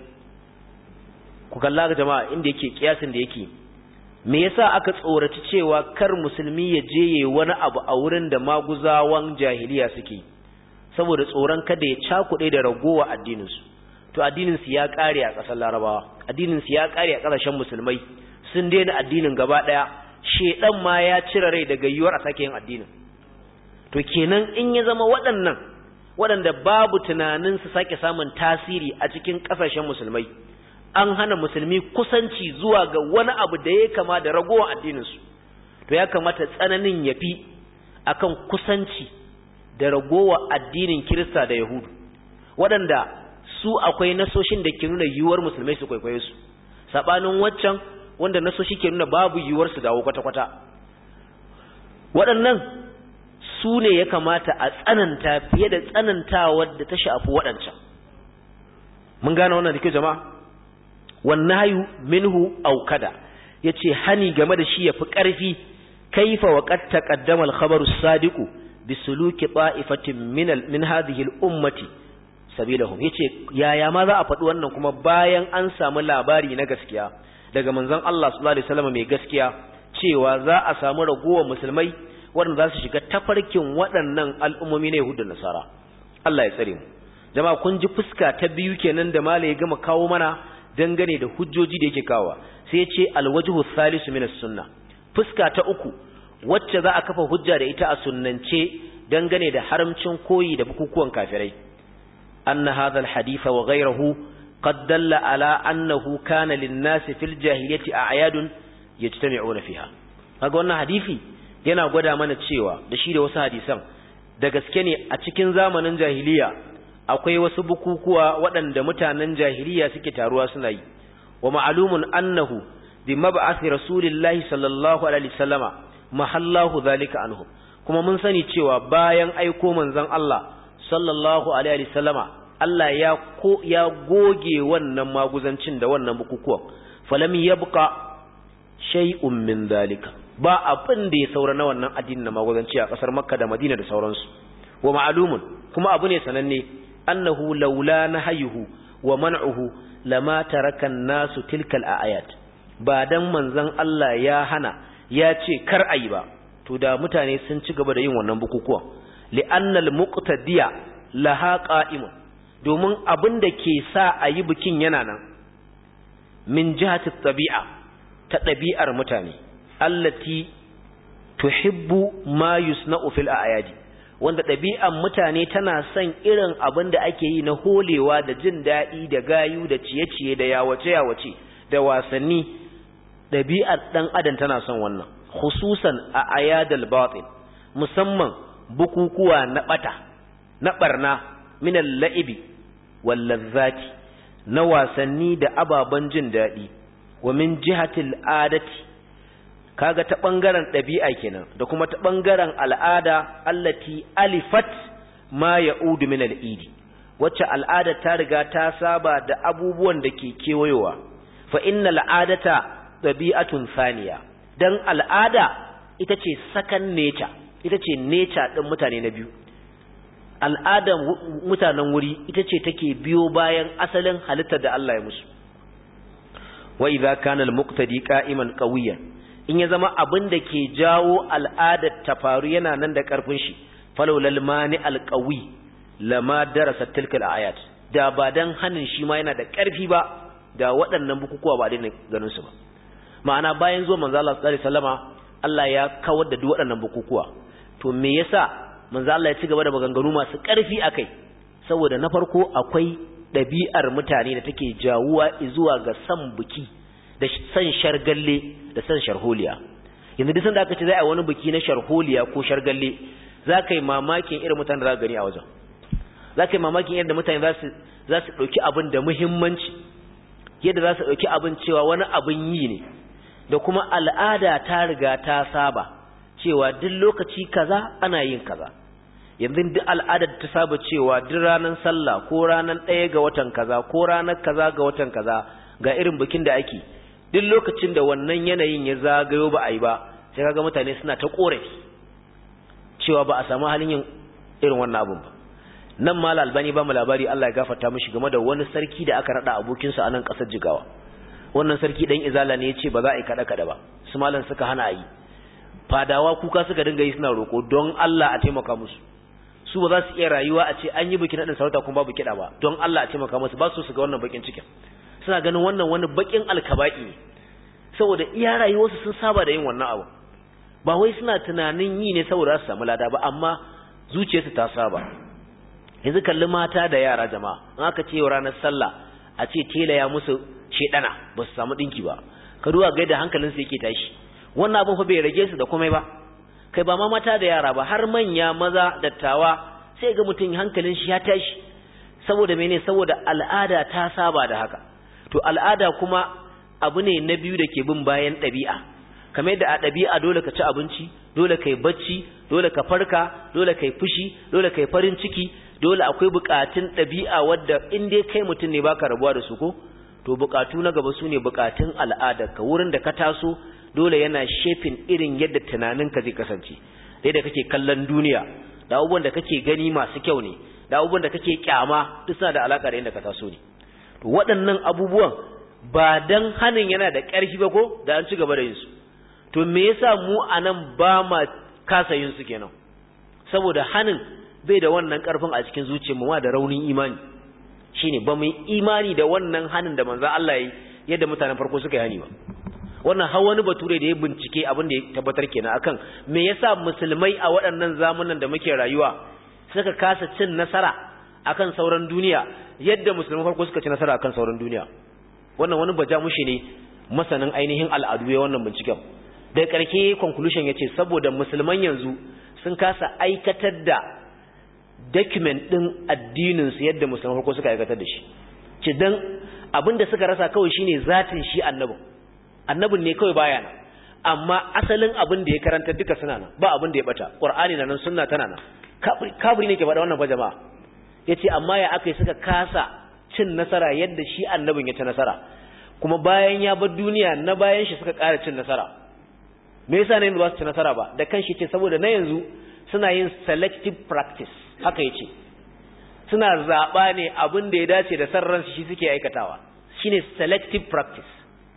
ku kalla ga jama'a inda yake kiyasin da yake me yasa aka tsoraci cewa kar musulmi ya je yayi wani abu a wurin da maguzawan jahiliya suke saboda tsoron kada ya cakuɗe da ragowa addinin su to addinin su ya kare a ƙasar Larabawa addinin su ya kare a ƙasashen musulmai sun daina addinin gaba daya shedan ma ya cire rai daga yiwuwar a sake yin addinin to kenan in ya zama waɗannan waɗanda babu tunanin su sake samun tasiri a cikin ƙasashen musulmai an hana musulmi kusanci zuwa ga wani abu da ya kama da ragowar addininsu to ya kamata tsananin ya fi akan kusanci da ragowar addinin Kirista da Yahudu waɗanda su akwai nasoshin da ke nuna yiwuwar musulmai su kwaikwaye su sabanin waccan wanda nasoshi ke nuna babu yiwuwar su dawo kwata-kwata waɗannan su ne ya kamata a tsananta fiye da tsanantawar da ta shafi waɗancan mun gane wannan da ke jama'a wannayu minhu aukada yace hani game da shi yafi karfi kaifa wa qad taqaddama al-khabaru as-sadiqu bi suluki ta'ifatin min min hadhihi al-ummati sabilahum yace yaya ma za a faɗi wannan kuma bayan an samu labari na gaskiya daga manzon Allah sallallahu alaihi wasallam mai gaskiya cewa za a samu ragowar musulmai waɗanda za su shiga tafarkin waɗannan al'ummomi na Yahudu da Nasara Allah ya tsare mu jama'a kun ji fuska ta biyu kenan da malai ya gama kawo mana dangane da hujjoji da yake kawo sai ya ce alwajhu thalisu min as-sunnah fuska ta uku wacce za a kafa hujja da ita a sunnance dangane da haramcin koyi da bukukuwan kafirai anna hadha al-hadith wa ghayruhu qad dalla ala annahu kana lin-nasi fil jahiliyyati a'yadun yajtami'una fiha kaga wannan hadisi yana gwada mana cewa da shi da wasu hadisan da gaske ne a cikin zamanin jahiliya akwai wasu bukukuwa waɗanda mutanen jahiliya suke taruwa suna yi wa ma'lumun annahu bi mab'athi rasulillahi sallallahu alaihi wasallama mahallahu zalika anhu kuma mun sani cewa bayan aiko manzon Allah sallallahu alaihi wasallama Allah ya ko ya goge wannan maguzancin da wannan bukukuwa falam yabqa shay'un min zalika ba abin da ya saura na wannan addinin na maguzanci a kasar Makka da Madina da sauransu wa ma'lumun kuma abu ne sananne annahu laula nahyuhu wa man'uhu lama taraka an-nasu tilka al-ayat ba dan manzon Allah ya hana ya ce kar ayi ba to da mutane sun ci gaba da yin wannan bukukuwan li'anna al-muqtadiya laha qa'imun domin abin da ke sa ayi bikin yana nan min jihati tabi'a ta ɗabi'ar mutane allati tuhibbu ma yusna'u fil a'yadi wanda ɗabi'ar mutane tana son irin abin da ake yi na holewa da jin daɗi da gayu da ciye-ciye da yawace-yawace da wasanni ɗabi'ar ɗan adam tana son wannan khususan a ayadal batil musamman bukukuwa na ɓata na ɓarna minal la'ibi wal lazzati na wasanni da ababen jin daɗi wa min jihatil adati kaga ta bangaren dabi'a kenan da kuma ta bangaren al'ada allati alifat ma ya'udu min al'idi wacce al'ada ta riga ta saba da abubuwan da ke kewayowa fa innal adata dabi'atun thaniya dan al'ada ita ce second nature ita ce nature din mutane na biyu al'adan mutanen wuri ita ce take biyo bayan asalin halittar da Allah ya musu wa idza kana al-muqtadi qa'iman qawiyan in ya zama abin da ke jawo al'adar ta faru yana nan da karfin shi falawlal mani al-qawi lama darasa tilka al-ayat da ba dan hanin shi ma yana da karfi ba da waɗannan bukukuwa ba dai ganin su ba ma'ana bayan zuwa manzo Allah sallallahu alaihi wasallama Allah ya kawar da duk waɗannan bukukuwa to me yasa manzo Allah ya ci gaba da maganganu masu ƙarfi akai saboda na farko akwai ɗabi'ar mutane da take jawuwa zuwa ga san biki da san shargalle da san sharholiya yanzu duk sanda aka ce zai a wani biki na sharholiya ko shargalle za ka yi mamakin irin mutane da za ka gani a wajen za ka yi mamakin yadda mutane za su za su ɗauki abin da muhimmanci yadda za su ɗauki abin cewa wani abin yi ne da kuma al'ada ta riga ta saba cewa duk lokaci kaza ana yin kaza yanzu duk al'adar ta saba cewa duk ranar sallah ko ranar ɗaya ga watan kaza ko ranar kaza ga watan kaza ga irin bikin da ake duk lokacin da wannan yanayin ya zagayo ba a yi ba sai kaga mutane suna ta korafi cewa ba a samu halin yin irin wannan abun ba nan mal albani ba mu labari Allah ya gafarta mishi game da wani sarki da aka rada abokin sa a nan kasar Jigawa wannan sarki dan izala ne yace ba za a yi kada kada ba su malan suka hana yi fadawa kuka suka dinga yi suna roko don Allah a taimaka musu su ba za su iya rayuwa a ce an yi bikin nadin sarauta kuma babu kida ba don Allah a taimaka musu ba su su ga wannan bakin cikin suna ganin wannan wani bakin alkaba'i saboda iya rayuwarsu sun saba da yin wannan abu ba wai suna tunanin yi ne saboda su samu lada ba amma zuciyarsu ta saba yanzu kalli mata da yara jama'a in aka ce ranar sallah a ce tela ya musu shedana ba su samu dinki ba ka duba ga da hankalinsu yake tashi wannan abun fa bai rage su da komai ba kai ba ma mata da yara ba har manya maza dattawa sai ga mutum hankalin shi ya tashi saboda mene saboda al'ada ta saba da haka to al'ada kuma abu ne na biyu da ke bin bayan ɗabi'a kamar yadda a ɗabi'a dole ka ci abinci dole kai bacci dole ka farka dole kai fushi dole kai farin ciki dole akwai buƙatun ɗabi'a wadda in dai kai mutum ne baka rabuwa da su ko to buƙatu na gaba su ne buƙatun al'ada ka wurin da ka taso dole yana shefin irin yadda tunaninka zai kasance dai da kake kallon duniya da abubuwan da kake gani masu kyau ne da abubuwan da kake kyama duk suna da alaka da yadda ka taso ne to waɗannan abubuwan ba dan hanin yana da ƙarfi ba ko da an ci gaba da yin su to me yasa mu anan ba ma kasa yin su kenan saboda hanin bai da wannan ƙarfin a cikin zuciyarmu ma da raunin imani shine ba mu imani da wannan hanin da manzon Allah yayi yadda mutanen farko suka yi hani ba wannan har wani bature da ya bincike abin da ya tabbatar kenan akan me yasa musulmai a waɗannan zamanan da muke rayuwa suka kasa cin nasara akan sauran duniya yadda musulman farko suka ci nasara akan sauran duniya wannan wani bajamushi ne masanin ainihin al'adu ya wannan binciken da karke conclusion yace saboda musulman yanzu sun kasa aikatar da document din addinin su yadda musulman farko suka aikatar da shi ce dan abinda suka rasa kawai shine zatin shi annabin annabin ne kawai baya nan amma asalin abin da ya karanta duka suna nan ba abin da ya bata qur'ani na nan sunna tana nan kabri ne ke faɗa wannan fa jama'a yace amma ya akai suka kasa cin nasara yadda shi annabin ya ci nasara kuma bayan ya bar duniya na bayan shi suka ƙara cin nasara me yasa ne ba su ci nasara ba da kanshi ce saboda na yanzu suna yin selective practice haka yace suna zaba ne abin da ya dace da sarran shi suke aikatawa shine selective practice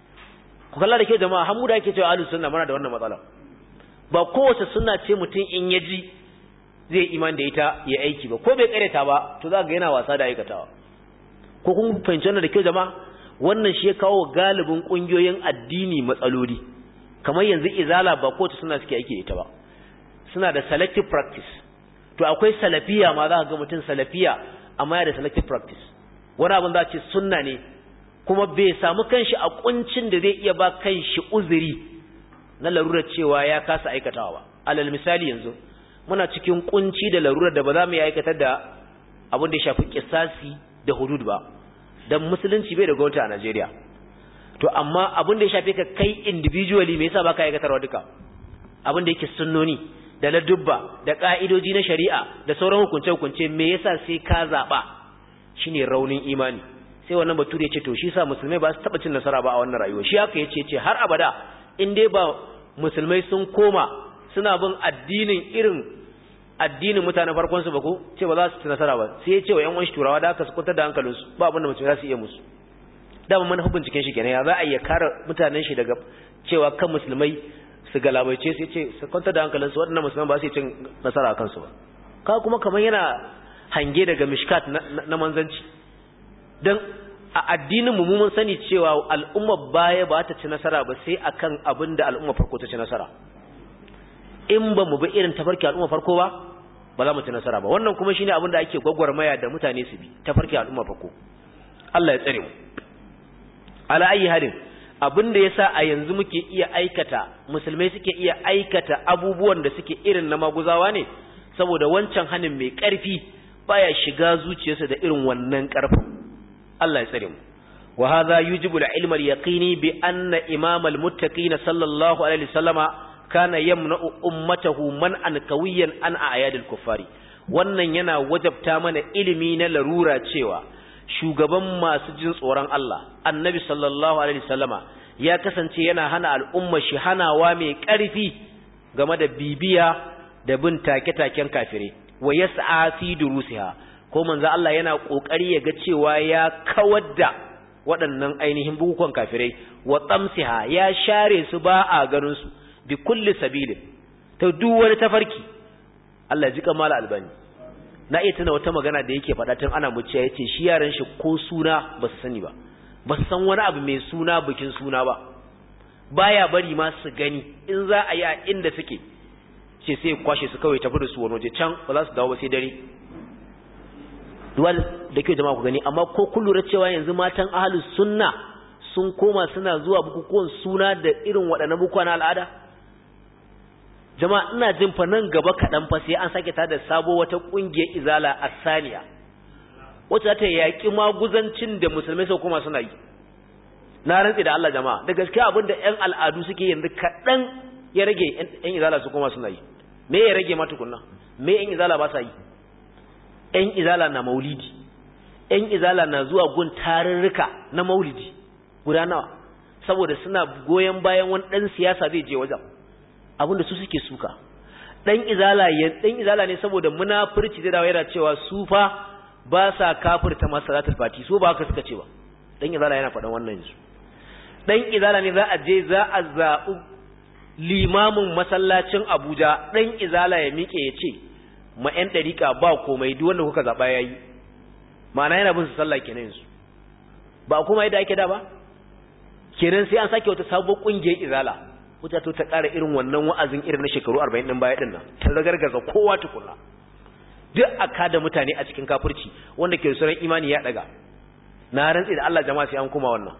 ku kalla da kyau jama'a har mu da yake cewa ahlus sunna muna da wannan matsala ba kowace sunna ce mutum in ya ji zai iman da ita ya aiki ba ko bai kareta ba to za ga yana wasa da aikatawa ko kun fahimci wannan da kyau jama'a wannan shi ya kawo galibin kungiyoyin addini matsaloli kamar yanzu izala ba kowace sunna suke aiki da ita ba suna da selective practice to akwai salafiya ma za ka ga mutum salafiya amma ya da selective practice wani abin za a ce sunna ne kuma bai samu kanshi a kuncin da zai iya ba kanshi uzuri na larurar cewa ya kasa aikatawa ba alal misali yanzu muna cikin kunci da larurar da ba za mu yi aikatar da abin da ya shafi kisasi da hudud ba dan musulunci bai da gwamnati a Najeriya to amma abin da ya shafi ka kai individually me yasa baka aikatarwa duka abin da yake sunnoni da ladubba da ka'idoji na shari'a da sauran hukunce-hukunce me yasa sai ka zaba shine raunin imani sai wannan bature ce to shi yasa musulmai ba su taba cin nasara ba a wannan rayuwa shi haka yace ce har abada in dai ba musulmai sun koma suna bin addinin irin addinin mutanen farkon su ba ko ce ba za su ci nasara ba sai ya ce wa yan uwan turawa da aka su kuntar da hankalin su ba abin da mutum za su iya musu dama manhajin cikin shi kenan ya za a iya kare mutanen shi daga cewa kan musulmai su galabaice su ce su kuntar da hankalin su waɗannan musulman ba su cin nasara a kansu ba ka kuma kamar yana hange daga mishkat na manzanci dan a addinin mu mun sani cewa al'umma baya ba ta ci nasara ba sai akan abin da al'umma farko ta ci nasara. In ba mu bi irin tafarki al'umma farko ba ba za mu ci nasara ba. Wannan kuma shine abin da ake gwagwarmaya da mutane su bi tafarki al'umma farko. Allah ya tsare mu. Ala ayi halin abin da yasa a yanzu muke iya aikata musulmai suke iya aikata abubuwan da suke irin na maguzawa ne saboda wancan hanin mai ƙarfi baya shiga zuciyarsa da irin wannan ƙarfin. Allah ya tsare mu. Wa hadha yujibu al-ilma al-yaqini bi anna imam al-muttaqin sallallahu alaihi wasallama kana yamna'u ummatahu man'an qawiyan an a'yad al-kuffari. Wannan yana wajabta mana ilimi na larura cewa shugaban masu jin tsoron Allah annabi sallallahu alaihi wasallama ya kasance yana hana al'umma shi hanawa mai ƙarfi game da bibiya da bin take-taken kafire wa yas'a fi durusiha ko manzo Allah yana kokari ya ga cewa ya kawar da waɗannan ainihin bukukuwan kafirai wa tsamsiha ya share su ba a ganin su bi kulli sabilin to duk wani tafarki. Allah ya ji kamala albani na iya tuna wata magana da yake faɗa tun ana muciya yace shi yaran shi ko suna ba su sani ba ba su san wani abu mai suna bikin suna ba baya bari ma su gani in za a yi a inda suke ce sai kwashe su kawai tafi da su wani waje can ba za su dawo ba sai dare. duwal da ke jama'a ku gani amma ko kun lura cewa yanzu matan ahlus sunna sun koma suna zuwa bukukuwan suna da irin waɗannan bukukuwa na al'ada. Jama'a ina jin fa nan gaba kaɗan fa sai an sake tada sabo wata ƙungiyar izala asaniya wacce za ta yaƙi maguzancin da musulmai sau kuma suna yi. Na rantsi da Allah jama'a da gaskiya abin da ƴan al'adu suke yanzu kaɗan ya rage ƴan izala su kuma suna yi. Me ya rage ma tukunna? Me ƴan izala ba sa yi? ƴan izala na maulidi, ƴan izala na zuwa gun tarurruka na maulidi guda nawa saboda suna goyon bayan wani ɗan siyasa zai je wajen abinda su suke suka. Ɗan izala ya ɗan izala ne saboda munafurci zai dawo yana cewa su fa ba sa kafirta masu salatul fati su ba haka suka ce ba. Ɗan izala yana faɗan wannan yanzu. Ɗan izala ne za a je za a zaɓi limamin masallacin Abuja ɗan izala ya miƙe ya ce ma ƴan ɗariƙa ba komai duk wanda kuka zaɓa ya yi. Ma'ana yana bin su sallah kenan yanzu. Ba kuma yadda ake da ba? Kenan sai an sake wata sabuwar ƙungiyar izala. Wuta to ta ƙara irin wannan wa'azin irin na shekaru arba'in ɗin baya ɗin nan. Ta ragargaza kowa tukuna. Duk a kada mutane a cikin kafirci wanda ke sauran imani ya ɗaga. Na rantsi da Allah jama'a sai an koma wannan.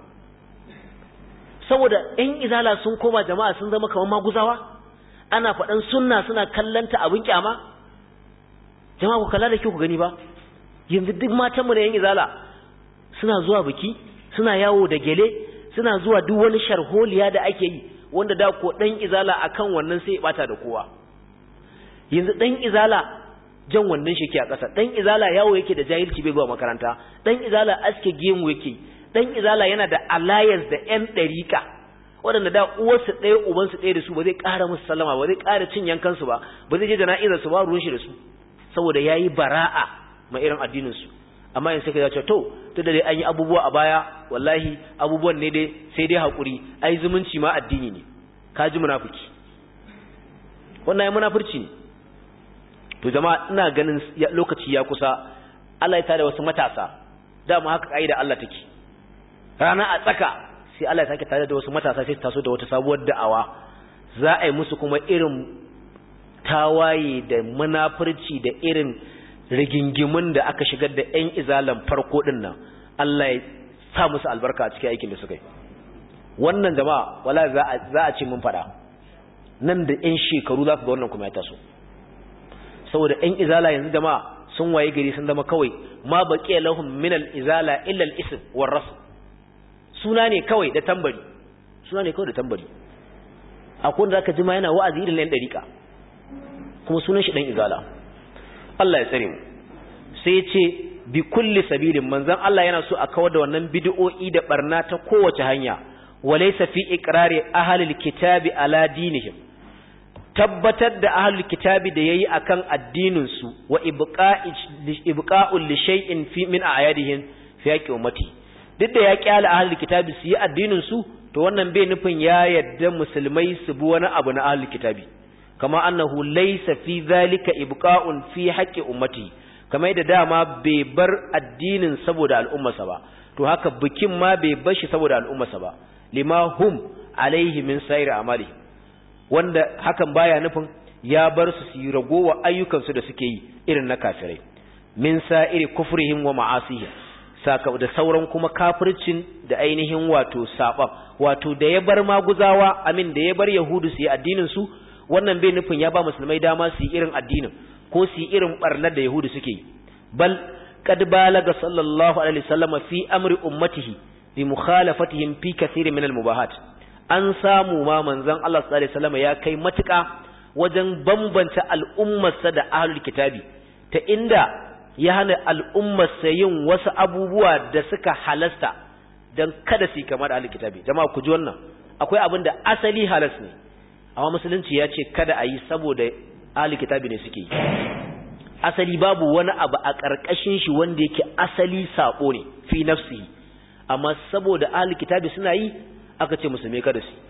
Saboda ƴan izala sun koma jama'a sun zama kamar maguzawa. Ana faɗan sunna suna kallanta abin kyama. Jama'a ku kalla da kyau ku gani ba. Yanzu duk matanmu da ƴan izala suna zuwa biki, suna yawo da gele, suna zuwa duk wani sharholiya da ake yi wanda da ko dan izala akan wannan sai ya bata da kowa. Yanzu dan izala jan wannan shi ke a ƙasa, dan izala yawo yake da jahilci bai zuwa makaranta, dan izala aske gemu yake, dan izala yana da alliance da ƴan ɗariƙa waɗanda da uwarsu ɗaya ubansu ɗaya da su ba zai ƙara musu sallama ba zai ƙara cin yankansu ba ba zai je jana'izar su ba ruwan shi da su saboda yayi bara'a ma irin addinin su. Amma in sai ka ce to to da dai an yi abubuwa a baya wallahi abubuwan ne dai sai dai hakuri ai zumunci ma addini ne. Ka ji munafiki wannan ai munafurci ne. To jama'a ina ganin lokaci ya kusa Allah ya tada wasu matasa dama haka kaida Allah take rana a tsaka sai Allah ya sake tada da wasu matasa sai su taso da wata sabuwar da'awa za a yi musu kuma irin tawaye da munafurci da irin rigingimin da aka shigar da ƴan izalan farko din nan Allah ya sa musu albarka a cikin aikin da suka yi. Wannan jama'a wala za a za a ce mun fada nan da ƴan shekaru za ku ga wannan kuma ya taso saboda ƴan izala yanzu jama'a sun waye gari sun zama kawai ma baqiya lahum min al-izala illa al-ism war-rasm. Suna ne kawai da tambari suna ne kawai da tambari akwai wanda zaka ji ma yana wa'azi irin nan dariƙa kuma sunan shi dan izala. Allah ya tsare mu. Sai ya ce bi kulli sabilin manzon Allah yana so a kawar da wannan bid'o'i da barna ta kowace hanya walaysa fi iqrari ahli alkitabi ala dinihim tabbatar da ahli alkitabi da yayi akan addinin su wa ibqa'i ibqa'ul li shay'in fi min a'yadihim fi yaqi ummati duk da ya kyala ahli alkitabi su yi addinin su to wannan bai nufin ya yadda musulmai su bi wani abu na ahli alkitabi kama annahu laysa fi dhalika ibqa'un fi haqqi ummati kamar yadda dama bai bar addinin saboda al'ummarsa ba to haka bikin ma bai bar shi saboda al'ummarsa ba lima hum alaihi min sayri amali wanda hakan baya nufin ya bar su su ragowa ayyukansu da suke yi irin na kafirai min sa'iri kufrihim wa ma'asihim saka da sauran kuma kafircin da ainihin wato saban wato da ya bar maguzawa amin da ya bar yahudu su yi addinin su wannan bai nufin ya ba musulmai dama su yi irin addinin ko su yi irin barnar da yahudu suke yi bal qad balaga sallallahu alaihi wasallam fi amri ummatihi bi mukhalafatihim fi kathir min al mubahat an samu ma manzon Allah sallallahu alaihi wasallam ya kai matuka wajen bambanta al'ummarsa da ahlul kitabi ta inda ya hana al'ummarsa yin wasu abubuwa da suka halasta don kada su yi kamar da ahlul kitabi jama'a ku ji wannan akwai abin da asali halas ne amma musulunci ya ce kada a yi saboda ahlul kitabi ne suke yi asali babu wani abu a ƙarƙashin shi wanda yake asali sabo ne fi nafsihi amma saboda ahlul kitabi suna yi aka ce musulmai kada su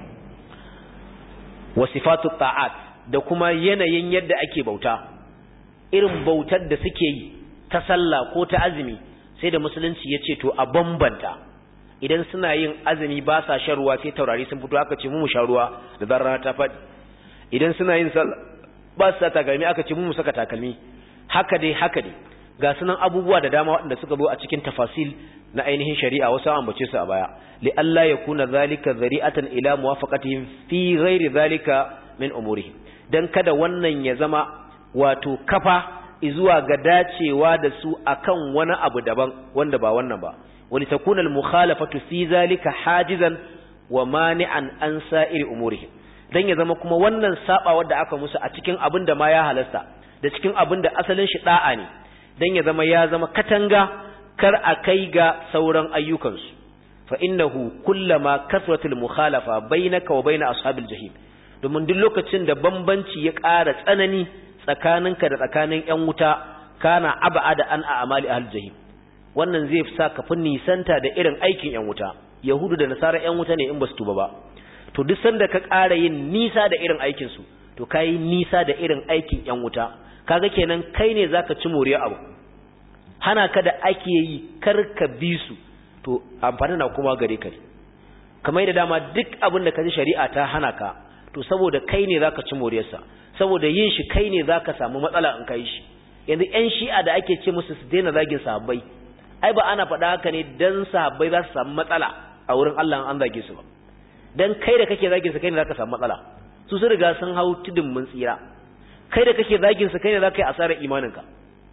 wa sifatu ta'at da kuma yanayin yadda ake bauta irin bautar da suke yi ta sallah ko ta azumi sai da musulunci ya ce to a bambanta idan suna yin azumi ba sa shan ruwa sai taurari sun fito aka ce mu mu sha ruwa da zarar rana ta faɗi idan suna yin sallah ba sa takalmi aka ce mu mu saka takalmi haka dai haka dai ga sunan abubuwa da dama waɗanda suka zo a cikin tafasil na ainihin shari'a wasu an bace su a baya li alla yakuna zalika zari'atan ila muwafaqatihim fi ghairi zalika min umurihim dan kada wannan ya zama wato kafa zuwa ga dacewa da su akan wani abu daban wanda ba wannan ba wani takuna al-mukhalafatu fi zalika hajizan wa mani'an an sa'iri umurihim dan ya zama kuma wannan saba wanda aka musu a cikin abin da ma ya halasta da cikin abin da asalin shi da'a ne dan ya zama ya zama katanga kar a kai ga sauran ayyukansu fa innahu kullama kasratul mukhalafa bainaka wa bain ashabil jahim domin duk lokacin da bambanci ya ƙara tsanani tsakaninka da tsakanin ƴan wuta kana ab'ada an a'mali ahlul jahim wannan zai sa ka fi nisanta da irin aikin ƴan wuta yahudu da nasara ƴan wuta ne in basu tuba ba to duk sanda ka ƙara yin nisa da irin aikin su to kai nisa da irin aikin ƴan wuta kaga kenan kai ne zaka ci moriya abu hana ka da ake yi karka bi su to amfani na kuma gare ka kamar da dama duk abin da ka ji shari'a ta hana ka to saboda kai ne zaka ci moriyarsa saboda yin shi kai ne zaka samu matsala in kai shi yanzu ƴan shi'a da ake ce musu su daina zagin sahabbai ai ba ana faɗa haka ne dan sahabbai za su samu matsala a wurin Allah an zage su ba dan kai da kake zagin su kai ne zaka samu matsala su sun riga sun hau tudun mun tsira kai da kake zagin su kai ne zaka yi asarar imaninka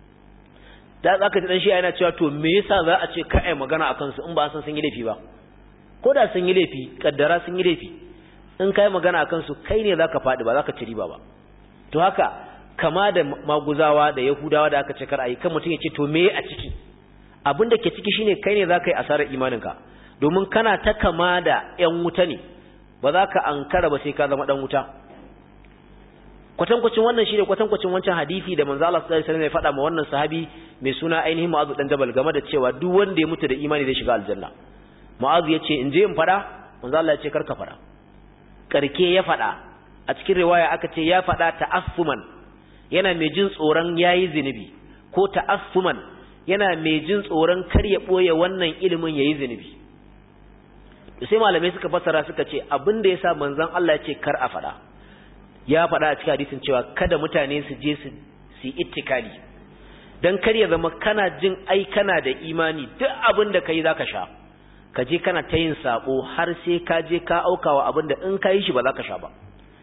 da zaka ji dan shi'a yana cewa to me yasa za a ce ka ai magana akan su in ba san sun yi laifi ba ko da sun yi laifi kaddara sun yi laifi in kai magana akan su kai ne zaka fadi ba zaka ci riba ba to haka kama da maguzawa da yahudawa da aka ce kar ayi kan mutun ya ce to me a ciki abin da ke ciki shine kai ne zaka yi asarar imaninka domin kana ta kama da ƴan wuta ne ba za ka ankara ba sai ka zama dan wuta kwatankwacin wannan shine kwatankwacin wancan hadisi da manzo Allah sallallahu alaihi wasallam ya faɗa ma wannan sahabi mai suna ainihin Mu'adh dan Jabal game da cewa duk wanda ya mutu da imani zai shiga aljanna Mu'adh ya ce in je in faɗa manzo Allah ya ce karka faɗa karke ya faɗa a cikin riwaya aka ce ya faɗa ta'assuman yana mai jin tsoron yayi zinubi ko ta'assuman yana mai jin tsoron kar ya boye wannan ilimin yayi zinubi sai malamai suka fassara suka ce abinda yasa manzon Allah ya ce kar a faɗa ya faɗa a cikin hadisin cewa kada mutane su je su su ittikali dan kar ya zama kana jin ai kana da imani duk abin da kai zaka sha ka je kana ta yin sabo har sai ka je ka aukawa abin da in ka yi shi ba zaka sha ba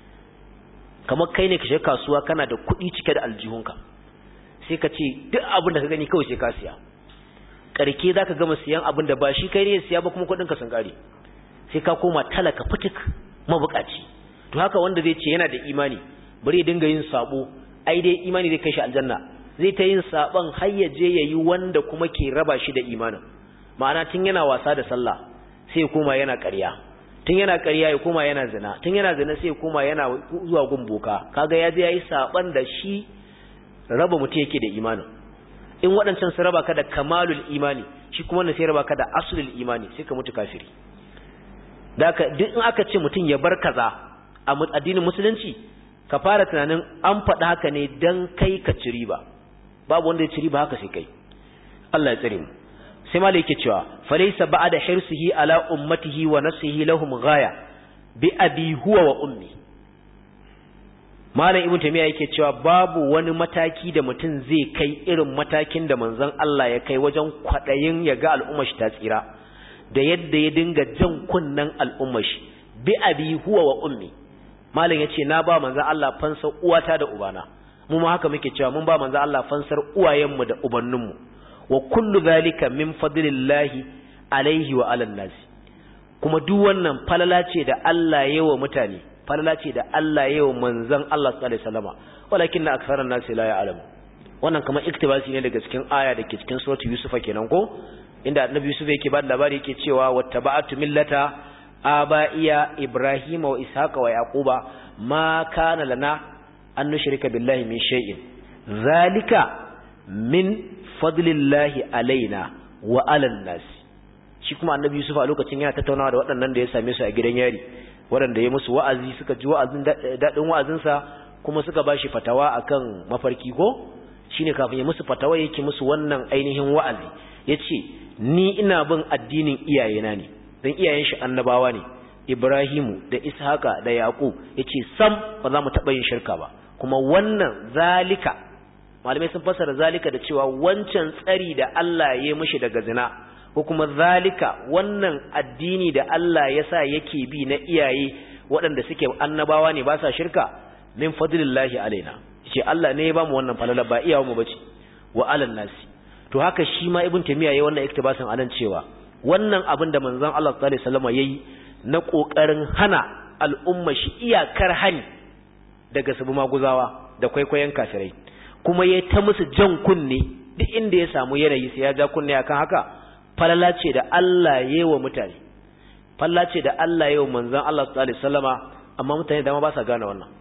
kamar kai ne ka shiga kasuwa kana da kuɗi cike da aljihunka sai ka ce duk abin da ka gani kawai sai ka siya karke zaka gama siyan abin da ba shi kai ne siya ba kuma kuɗin ka sun kare sai ka koma talaka fitik mabukaci to haka wanda zai ce yana da imani bari ya dinga yin sabo ai dai imani zai kai shi aljanna zai ta yin saban har ya je yayi wanda kuma ke raba shi da imanin ma'ana tun yana wasa da sallah sai ya koma yana ƙarya tun yana ƙarya ya koma yana zina tun yana zina sai ya koma yana zuwa gumboka kaga ya je yayi saban da shi raba mutum yake da imanin in waɗancan su raba ka da kamalul imani shi kuma wannan sai raba ka da aslul imani sai ka mutu kafiri da duk in aka ce mutum ya bar kaza a addinin musulunci ka fara tunanin an faɗa haka ne dan kai ka ci riba babu wanda ya ci riba haka sai kai Allah ya tsare mu sai malai yake cewa falaysa ba'da hirsihi ala ummatihi wa nasihi lahum ghaya bi abi huwa wa ummi. Malam Ibn Taymiyyah yake cewa babu wani mataki da mutum zai kai irin matakin da manzon Allah ya kai wajen kwadayin ya ga al'ummar shi ta tsira da yadda ya dinga jan kunnan al'ummar shi bi abi huwa wa ummi. Malam yace na ba manzon Allah fansar uwata da ubana, mu ma haka muke cewa mun ba manzon Allah fansar uwayenmu da ubanninmu, wa kullu zalika min fadlillahi alaihi wa ala nas. Kuma duk wannan falala ce da Allah ya yi wa mutane, falala ce da Allah ya yi wa manzon Allah sallallahu alaihi wasallama, walakinna aktharan nas la ya'lamu. Wannan kamar iktibasi ne daga cikin aya da ke cikin suratul Yusuf kenan ko, inda Annabi Yusuf yake ba da labari yake cewa wattaba'tu millata abaiya Ibrahim wa Ishaqa wa Yaquba ma kana lana an nushrika billahi min shay'in zalika min fadlillahi alaina wa alan nas. Shi kuma Annabi Yusuf a lokacin yana tattaunawa da waɗannan da ya same su a gidan yari, waɗanda ya musu wa'azi suka ji wa'azin daɗin wa'azinsa kuma suka ba shi fatawa akan mafarki ko shine kafin ya musu fatawa yake musu wannan ainihin wa'azi yace ni ina bin addinin iyayena ne dan iyayen shi annabawa ne Ibrahimu da Ishaqa da Yaqub yace sam ba za mu taɓa yin shirka ba, kuma wannan zalika malamai sun fassara zalika da cewa wancan tsari da Allah ya mishi daga zina, ko kuma zalika wannan addini da Allah ya sa yake bi na iyaye waɗanda suke annabawa ne ba sa shirka min fadlillahi alaina. Ce Allah ne ya ba mu wannan falala ba iyawo mu bace wa alan nasi. To haka shi ma Ibn Taymiyyah yayi wannan iktibasin anan cewa wannan abin da manzon Allah sallallahu alaihi wasallam yayi na kokarin hana al'umma shi iyakar hani daga sabu maguzawa da kwaikwayon kafirai, kuma yayi ta musu jan kunne duk inda ya samu yanayi sai ya ja kunne akan haka, falala ce da Allah ya yi wa mutane, falala ce da Allah ya yi wa manzon Allah sallallahu alaihi wasallama, amma mutane da ma ba sa gane wannan.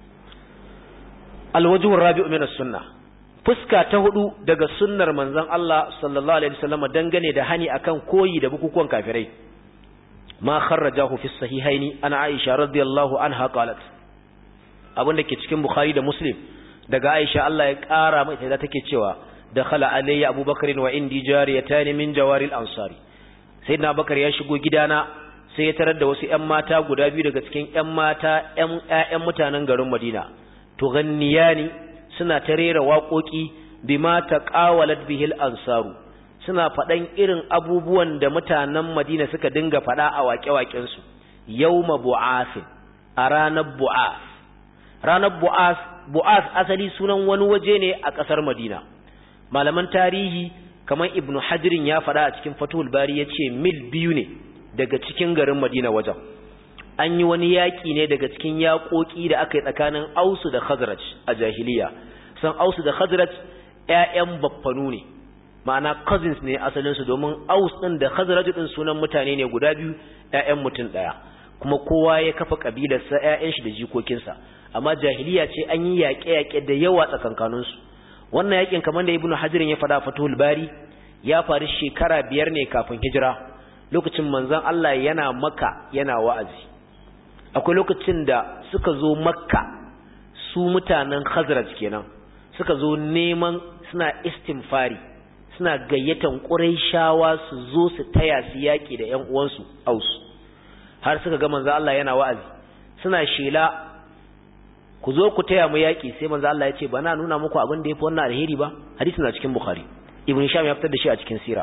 Alwajhu rabi'u min as-sunnah, fuska ta hudu daga sunnar manzon Allah sallallahu alaihi wasallama dangane da hani akan koyi da bukukuwan kafirai. Ma kharrajahu fi sahihaini ana Aisha radiyallahu anha qalat, abinda ke cikin Bukhari da Muslim daga Aisha Allah ya kara mai da take cewa dakhala alayya abubakar wa indi jariyatan min jawaril ansari. Sayyidina Abubakar ya shigo gidana sai ya tarar da wasu ƴan mata guda biyu daga cikin ƴan mata ƴan ƴaƴan mutanen garin Madina, to ganniyani suna ta rera waƙoƙi bima taqawalat bihil ansaru, suna faɗan irin abubuwan da mutanen Madina suka dinga faɗa a waƙe-waƙen su. Yawma bu'ath, a ranar bu'ath. Ranar bu'ath, bu'ath asali sunan wani waje ne a ƙasar Madina. Malaman tarihi kamar Ibn Hajirin ya faɗa a cikin Fathul Bari yace mil biyu ne daga cikin garin Madina wajen. An yi wani yaƙi ne daga cikin yaƙoƙi da aka yi tsakanin Ausu da Khazraj a jahiliya. San Ausu da Khazraj ƴaƴan baffanu ne, ma'ana cousins ne asalin su, domin Aus din da Khazraj din sunan mutane ne guda biyu, ƴaƴan mutum ɗaya, kuma kowa ya kafa kabilarsa ƴaƴan shi da jikokinsa. Amma jahiliya ce an yi yaƙe-yaƙe da yawa tsakankaninsu. Wannan yakin kamar da Ibn Hajar ya faɗa Fathul Bari ya faru shekara biyar ne kafin hijira, lokacin manzon Allah yana Makka yana wa'azi. Akwai lokacin da suka zo Makka su mutanen Khazraj kenan, suka zo neman suna istinfari, suna gayyatan Qurayshawa su zo su taya su yaki da ƴan uwansu Aus. Har suka ga manzon Allah yana wa'azi, suna shela ku zo ku taya mu yaki, sai manzo Allah ya ce ba na nuna muku abin da yafi wannan alheri ba. Hadisi na cikin Bukhari, Ibn Hisham ya fitar da shi a cikin sira.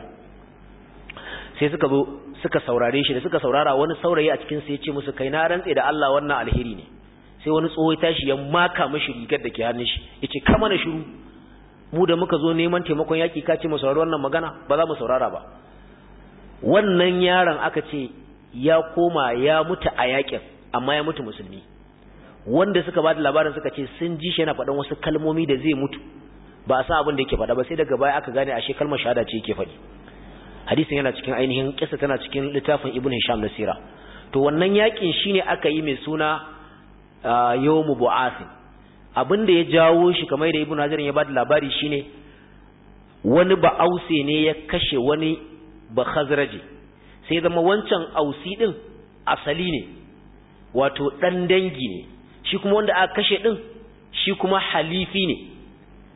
Sai suka zo suka saurare shi, da suka saurara wani saurayi a cikin sa ya ce musu kai na rantse da Allah wannan alheri ne. Sai wani tsoho ya tashi ya maka mishi rigar da ke hannun shi, yace ka mana shiru, mu da muka zo neman taimakon yaki ka ce mu saurari wannan magana, ba za mu saurara ba. Wannan yaron aka ce ya koma ya mutu a yakin, amma ya mutu musulmi. Wanda suka ba da labarin suka ce sun ji shi yana faɗan wasu kalmomi da zai mutu, ba a san abin da yake faɗa ba, sai daga baya aka gane ashe kalmar shahada ce yake faɗi. Hadisin yana cikin ainihin kissa, tana cikin littafin Ibn Hisham na sira. To wannan yakin shine aka yi mai suna Yawmu Bu'ath. Abin da ya jawo shi kamar da Ibn Hajar ya ba da labari shine wani ba Ause ne ya kashe wani ba Khazraji, sai zama wancan Ausi din asali ne, wato dan dangi ne, shi kuma wanda aka kashe din shi kuma halifi ne.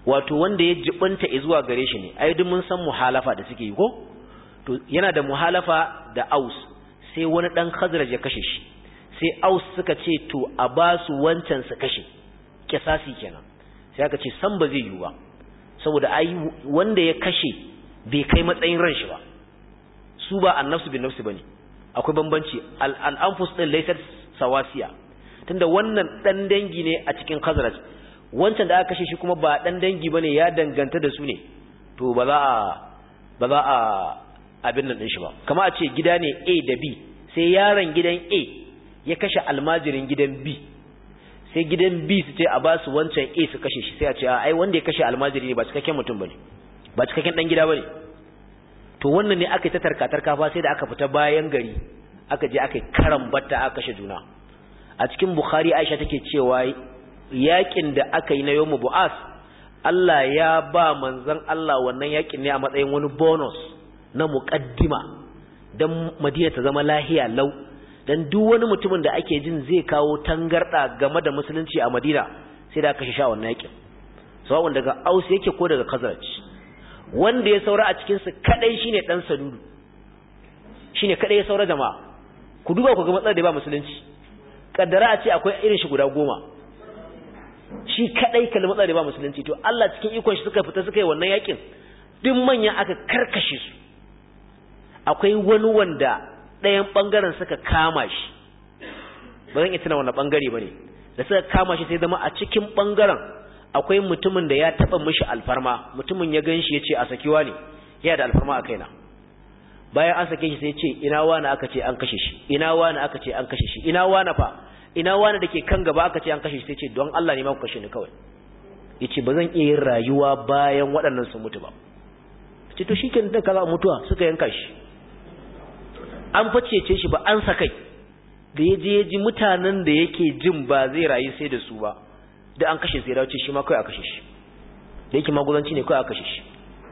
wato wanda ya jibinta zuwa gare shi ne ai duk mun san muhalafa da suke yi ko to yana da muhalafa da Aus sai wani dan Khazraj ya kashe shi sai Aus suka ce to a ba su wancan su kashe kisasi kenan sai aka ce san ba zai yi ba saboda ai wanda ya kashe bai kai matsayin ran shi ba su ba annafsu bin nafsi bane akwai bambanci al-anfus din laysat sawasiya tunda wannan dan dangi ne a cikin Khazraj wancan da aka kashe shi kuma ba dan dangi bane ya danganta da su ne to ba za a ba za a abin nan din shi ba kama a ce gida ne A da B sai yaron gidan A ya kashe almajirin gidan B sai gidan B su ce a ba su wancan A su kashe shi sai a ce ai wanda ya kashe almajiri ne ba cikakken mutum bane ba cikakken dan gida bane to wannan ne aka yi ta tarkatarka fa sai da aka fita bayan gari aka je aka karambata aka kashe juna a cikin Bukhari Aisha take cewa yakin da aka yi na yawmu bu'as Allah ya ba manzon Allah wannan yakin ne a matsayin wani bonus na muqaddima dan Madina ta zama lahiya lau dan duk wani mutumin da ake jin zai kawo tangarda game da musulunci a Madina sai da aka sha wannan yakin sawon daga Aus yake ko daga Khazraj wanda ya saura a cikin su kadai shine dan Sadudu shine kadai ya saura jama'a ku duba ku ga matsalar da ba musulunci kaddara a ce akwai irin shi guda goma shi kadai kalli matsalar da ba musulunci to Allah cikin ikon shi suka fita suka yi wannan yakin duk manya aka karkashe su akwai wani wanda ɗayan bangaren suka kama shi ba zan iya tuna wannan bangare bane da suka kama shi sai zama a cikin bangaren akwai mutumin da ya taba mishi alfarma mutumin ya ganshi yace a sakiwa ne yana da alfarma a kaina bayan an sake shi sai yace ina wani aka ce an kashe shi ina wani aka ce an kashe shi ina wani fa ina wani dake kan gaba aka ce an kashe shi sai yace don Allah ne ma ku kashe ni kawai yace bazan iya yin rayuwa bayan waɗannan sun mutu ba ce to shikenan da kaza mutuwa suka yanka shi an facece shi ba an sakai da yaje yaji mutanen da yake jin ba zai rayu sai da su ba da an kashe sai dace shi ma kai a kashe shi da yake maguzanci ne kai a kashe shi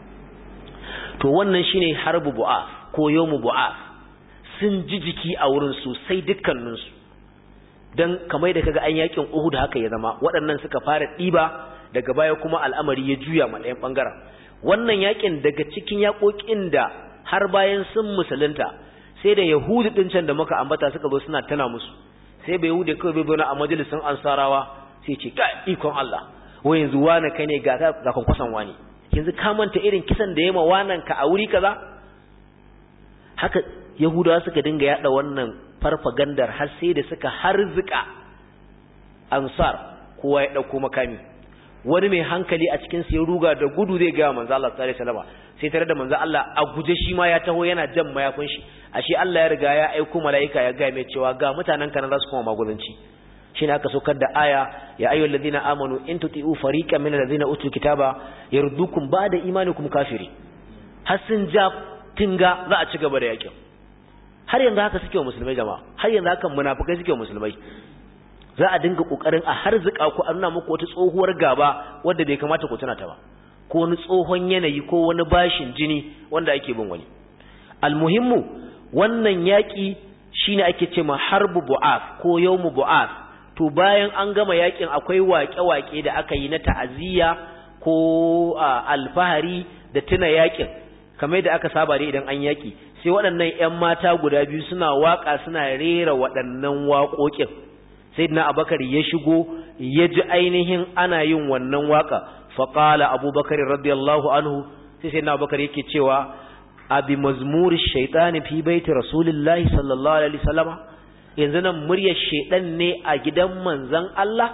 to wannan shine harbu bu'af ko yawmu bu'af sun ji jiki a wurin sosai dukkanin su dan kamar da kaga an yakin Uhud haka ya zama waɗannan suka fara diba daga baya kuma al'amari ya juya ma ɗayan bangaren wannan yakin daga cikin yakokin da har bayan sun musulunta sai da Yahudu din can da muka ambata suka zo suna tana musu sai bai Yahudu kai bai zo a majalisin Ansarawa sai ce ka ikon Allah wai yanzu wani kai ne ga ga kwankwasan wani yanzu ka manta irin kisan da yayi ma wanan ka a wuri kaza haka Yahudawa suka dinga yada wannan farfagandar har sai da suka harzuka Ansar kowa ya dauko makami wani mai hankali a cikin sai ruga da gudu zai ga manzo Allah sallallahu alaihi wasallam sai tare da manzo Allah a guje shi ma ya taho yana jan mayafin shi ashe Allah ya riga ya aika malaika ya ga mai cewa ga mutanen kana za su koma maguzanci shine aka saukar da aya ya ayyuhal ladina amanu in tuti'u fariqan min alladhina utul kitaba yardukum ba'da imanikum kafiri har sun ja tinga za a ci gaba da yakin har yanzu haka suke wa musulmai jama'a har yanzu haka munafikai suke wa musulmai za a dinga kokarin a harzuka ku a nuna muku wata tsohuwar gaba wanda bai kamata ku tuna ta ba ko wani tsohon yanayi ko wani bashin jini wanda ake bin wani almuhimmu wannan yaki shine ake cewa harbu bu'af ko yawmu bu'af to bayan an gama yakin akwai waƙe-waƙe da aka yi na ta'aziyya ko alfahari da tuna yakin kamar da aka saba da idan an yaki sai waɗannan ƴan mata guda biyu suna waka suna rera waɗannan waƙoƙin sayyidina Abubakar ya shigo ya ji ainihin ana yin wannan waka faqala Abubakar radiyallahu anhu sai sayyidina Abubakar yake cewa abi mazmur ash-shaytan fi baiti rasulillahi sallallahu alaihi wasallam yanzu nan muryar shedan ne a gidan manzon Allah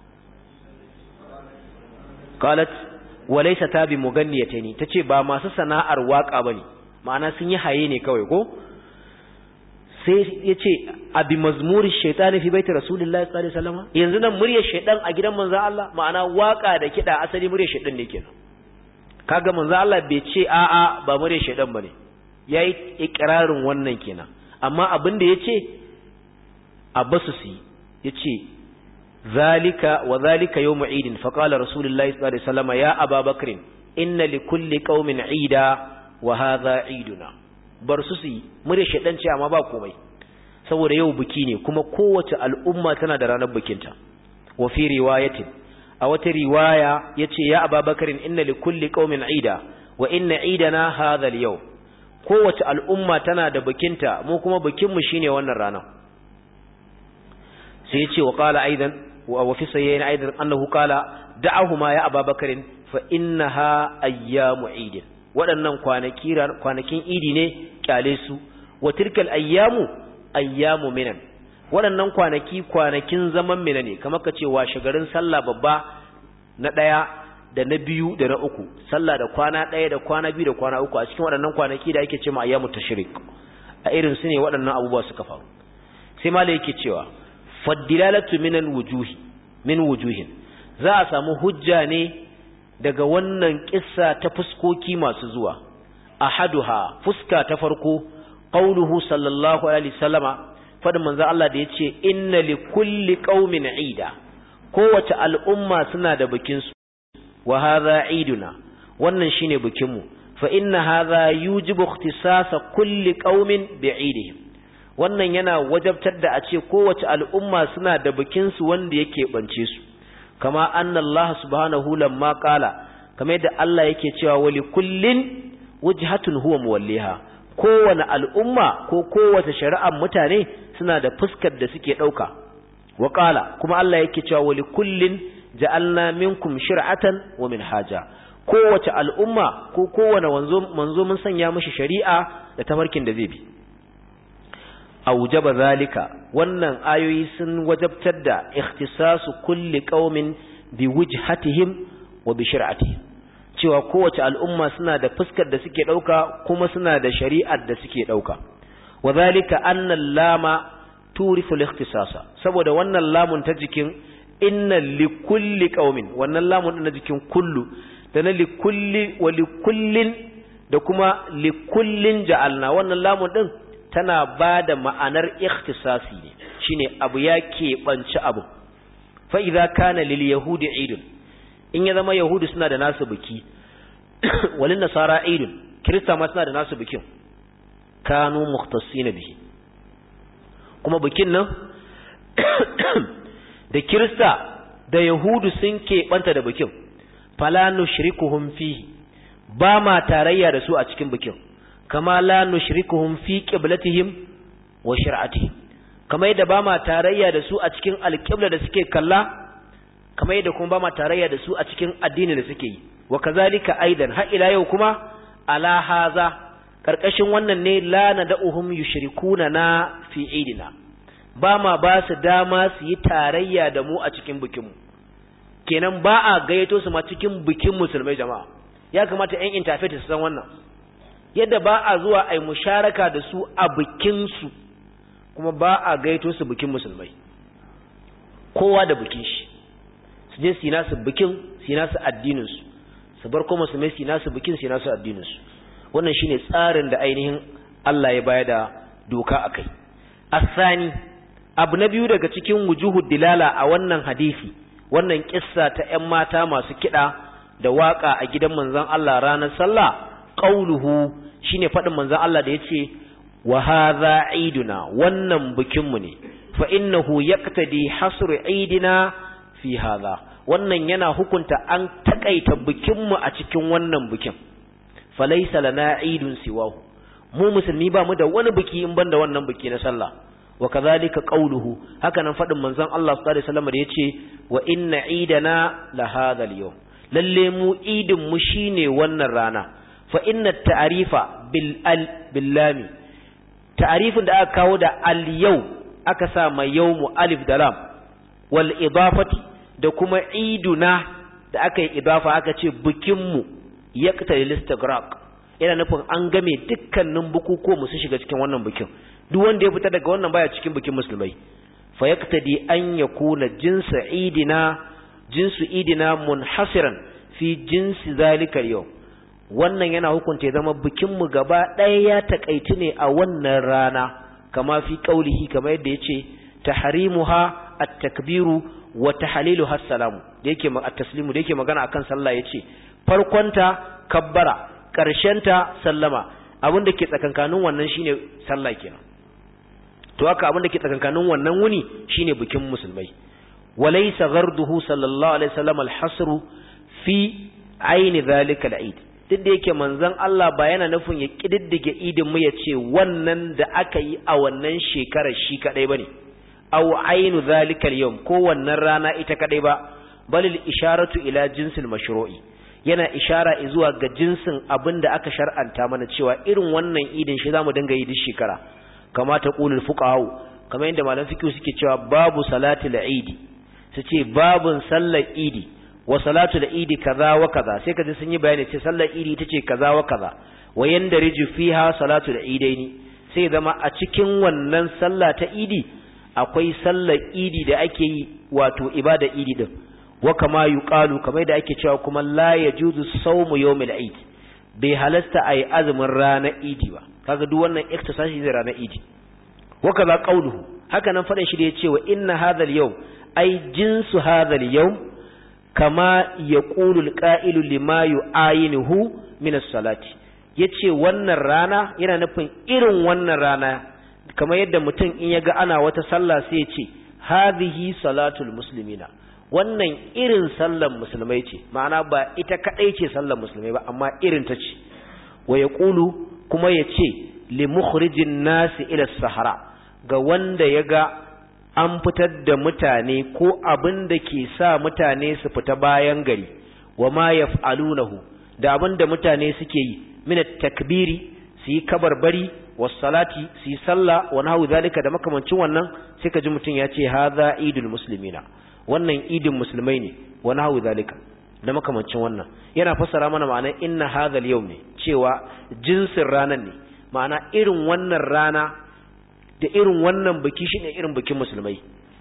qalat walaysa tabi muganniyatani tace ba masu sana'ar waka bane ma'ana sun yi haye ne kawai ko sai yace abi mazmur ash-shaytan fi baiti rasulillahi sallallahu alaihi wasallam yanzu nan muryar shedan a gidan manzon Allah ma'ana waka da kida asali muryar shedan ne kenan kaga manzon Allah bai ce a'a ba muryar shedan bane yayi ikrarin wannan kenan amma abin da yace abbasusi yace zalika wa zalika yawmu eid fa qala rasulullahi sallallahu alaihi wasallam ya ababakr inna likulli qaumin eida wa hadha eiduna barsusi mure shedan ce amma ba komai saboda yau biki ne kuma kowace al'umma tana da ranar bikinta wa fi riwayatin a wata riwaya yace ya Abubakarin inna likulli qaumin ida wa inna idana hadha al-yawm kowace al'umma tana da bikinta mu kuma bikinmu shine wannan rana sai yace wa qala aidan wa fi sayyin aidan annahu qala da'ahuma ya Abubakarin fa innaha ayyamu eid waɗannan kwanaki kwanakin idi ne kyale su wa tilkal ayyamu ayyamu minan waɗannan kwanaki kwanakin zaman mina ne kamar ka ce washe garin sallah babba na ɗaya da na biyu da na uku sallah da kwana ɗaya da kwana biyu da kwana uku a cikin waɗannan kwanaki da ake ce ma ayyamu tashrik a irin su ne waɗannan abubuwa suka faru sai malai yake cewa faddilalatu minal wujuhi min wujuhin za a samu hujja ne daga wannan kissa ta fuskoki masu zuwa ahaduha fuska ta farko qauluhu sallallahu alaihi wasallama fadin manzo Allah da yace inna likulli qaumin ida kowace al'umma suna da bikin su wa hadha iduna wannan shine bikin mu fa inna hadha yujibu ikhtisasa kulli qaumin bi'idihim wannan yana wajabtar da a ce kowace al'umma suna da bikin su wanda yake bance su kama anna Allah subhanahu lamma qala kamar yadda Allah yake cewa wali kullin wajhatun huwa muwalliha kowane al'umma ko kowace shari'ar mutane suna da fuskar da suke dauka wa qala kuma Allah yake cewa wali kullin ja'alna minkum shir'atan wa minhaja kowace al'umma ko kowane wanzo manzo mun sanya mishi shari'a da tafarkin da zai bi aujaba zalika wannan ayoyi sun wajabtar da ikhtisasu kulli qaumin bi wujhatihim wa bi shir'atihim cewa kowace al'umma suna da fuskar da suke dauka kuma suna da shari'ar da suke dauka wadhalika anna lama turifu al-ikhtisasa saboda wannan lamun ta jikin inna likulli qaumin wannan lamun na jikin kullu da na likulli wa likullin da kuma likullin ja'alna wannan lamun din tana bada ma'anar ikhtisasi ne shine abu ya keɓanci abu fa idza kana lil yahudi eidun in ya zama yahudu suna da nasu biki walin nasara eidun kirista ma suna da nasu bikin kanu mukhtasina bihi kuma bikin nan da kirista da yahudu sun keɓanta da bikin fala nushrikuhum fihi ba ma tarayya da su a cikin bikin kama la nushrikuhum fi qiblatihim wa shir'atihim kama yadda ba ma tarayya da su a cikin alqibla da suke kalla kama yadda kuma ba ma tarayya da su a cikin addini da suke yi wa kazalika aidan har ila yau kuma ala haza karkashin wannan ne la nad'uhum yushrikuna na fi idina ba ma ba su dama su yi tarayya da mu a cikin bikinmu kenan ba a gayyato su ma cikin bikin musulmai jama'a ya kamata ƴan interfaith su san wannan yadda ba a zuwa ai musharaka da su a bikin su kuma ba a gayyato su bikin musulmai kowa da bikin shi su je su yi nasu bikin su yi nasu addinin su su bar kuma musulmai su yi nasu bikin su yi nasu addinin su wannan shine tsarin da ainihin Allah ya bayar da doka akai asani abu na biyu daga cikin wujuhud dilala a wannan hadisi wannan kissa ta ƴan mata masu kida da waka a gidan manzon Allah ranar sallah qauluhu shine fadin manzon Allah da yace wa hadha eiduna wannan bikin mu ne fa innahu yaqtadi hasr eidina fi hadha wannan yana hukunta an takaita bikin mu a cikin wannan bikin falaysa lana eidun siwahu mu musulmi ba mu da wani biki in banda wannan biki na sallah wa kadhalika qawluhu hakanan fadin manzon Allah sallallahu alaihi wasallam da yace wa inna idana la hadha al-yawm lalle mu idin mu shine wannan rana fa inna ta'rifa bil al billami ta'rifin da aka kawo da al yau aka sa mai yawmu alif da lam wal idafati da kuma iduna da aka yi idafa aka ce bikin mu yaqta lil istigraq yana nufin an game dukkanin bukukuwa mu su shiga cikin wannan bikin duk wanda ya fita daga wannan baya cikin bikin musulmai fa yaqtadi an yakuna jinsu idina jinsu idina munhasiran fi jinsi zalika yau wannan yana hukunta zama bikin mu gaba ɗaya ya takaici ne a wannan rana kama fi qaulihi kama yadda yace tahrimuha at-takbiru wa tahliluha as-salamu da yake at-taslimu da yake magana akan sallah yace farkonta kabbara karshenta sallama abinda ke tsakankanin wannan shine sallah kenan to haka abinda ke tsakankanin wannan wuni shine bikin musulmai walaysa gharduhu sallallahu alaihi wasallam al-hasru fi aini dhalika al-eid duk da yake manzon Allah ba yana nufin ya kididdige idin mu ya ce wannan da aka yi a wannan shekarar shi kadai bane aw ainu dhalika al-yawm ko wannan rana ita kadai ba bal al-isharatu ila jinsil mashru'i yana ishara zuwa ga jinsin abinda aka shar'anta mana cewa irin wannan idin shi zamu dinga yi duk shekara kama ta qulul fuqaha kamar yadda malam fiqh suke cewa babu salatul eid su ce babun sallar idi wa salatul eid kaza wa kaza sai kaje sun yi bayani ce sallar idi ita ce kaza wa kaza wa yandariju fiha salatul eidaini sai zama a cikin wannan sallah ta idi akwai sallar idi da ake yi wato ibada idi din wa kama yuqalu kamar da ake cewa kuma la yajuzu sawmu yawmil eid bai halasta ai azumin ranar idi ba kaga duk wannan iktisashi ne ranar idi wa kaza qauluhu haka nan fadin shi da yace wa inna hadha al-yawm ai jinsu hadha al-yawm kama yaqulu al-qa'ilu lima yu'ayinuhu min as-salati yace wannan rana yana nufin irin wannan rana kamar yadda mutum in yaga ana wata sallah sai ya ce hadhihi salatul muslimina wannan irin sallar musulmai ce ma'ana ba ita kadai ce sallar musulmai ba amma irin ta ce wa yaqulu kuma yace li mukhrijin nasi ila sahara ga wanda yaga an fitar da mutane ko abin da ke sa mutane su fita bayan gari wa ma yaf'alunahu da abin da mutane suke yi min at-takbiri su yi kabarbari was salati su yi sallah wa nahu zalika da makamancin wannan sai ka ji mutun ya ce hadha idul muslimina wannan idin musulmai ne wa nahu zalika da makamancin wannan yana fassara mana ma'anar inna hadha al-yawm ne cewa jinsin ranan ne ma'ana irin wannan rana da irin wannan biki shine irin bikin musulmai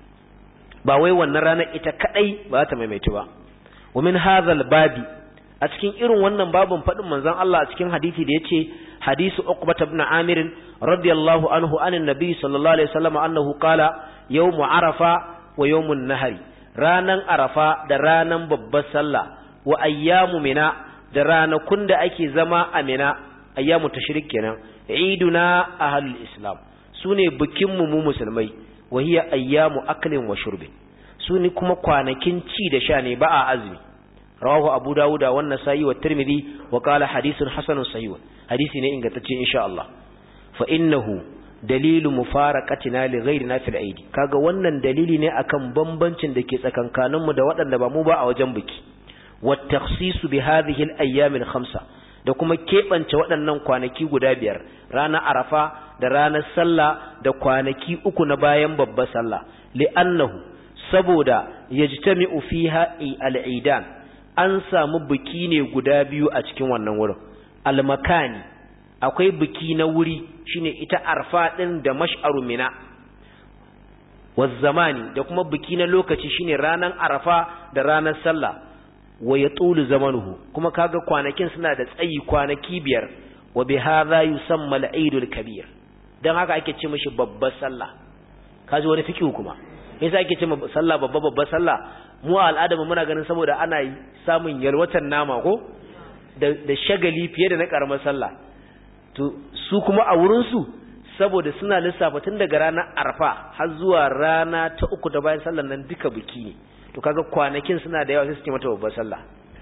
ba wai wannan rana ita kadai ba ta maimaitu ba wa min hadha al-babi a cikin irin wannan babun fadin manzon Allah a cikin hadisi da yace hadisu Uqbah ibn Amir radiyallahu anhu anin nabi sallallahu alaihi wasallam annahu qala yawm arafa wa yawmun nahari ranan arafa da ranan babbar sallah wa ayyamu mina da ranakun da ake zama a mina ayyamu tashrik kenan iduna ahlul islam sune bikin mu mu musulmai wa hiya ayyamu aklin wa shurbin sune kuma kwanakin ci da sha ne ba a azumi rawahu abu dauda wa an-nasa'i wa tirmidhi wa qala hadithun hasanun sahih hadisi ne ingantacce insha Allah fa innahu dalilu mufaraqatina li ghayrina fil eid kaga wannan dalili ne akan bambancin da ke tsakankaninmu da waɗanda ba mu ba a wajen biki wa takhsisu bi hadhihi al-ayyam al-khamsa da kuma kebance waɗannan kwanaki guda biyar ranar arafa da ranar sallah da kwanaki uku na bayan babbar sallah li'annahu saboda yajtami'u fiha al-eidan an samu biki ne guda biyu a cikin wannan wurin al-makani akwai biki na wuri shine ita arfa din da mash'aru mina wa zamani da kuma biki na lokaci shine ranar arafa da ranar sallah wa yatulu zamanuhu kuma kaga kwanakin suna da tsayi kwanaki biyar wa bi hadha yusamma al-eid al-kabir dan haka ake ce mishi babbar sallah kaji wani fikihu kuma yasa ake ce sallah babba babbar sallah mu a al'ada muna ganin saboda ana samun yalwatan nama ko da, da shagali fiye da na karamar sallah to su kuma a wurin su saboda suna lissafa tun daga ranar arfa har zuwa rana ta uku da bayan sallar nan duka biki ne to kaga kwanakin suna da yawa sai suke mata babbar sallah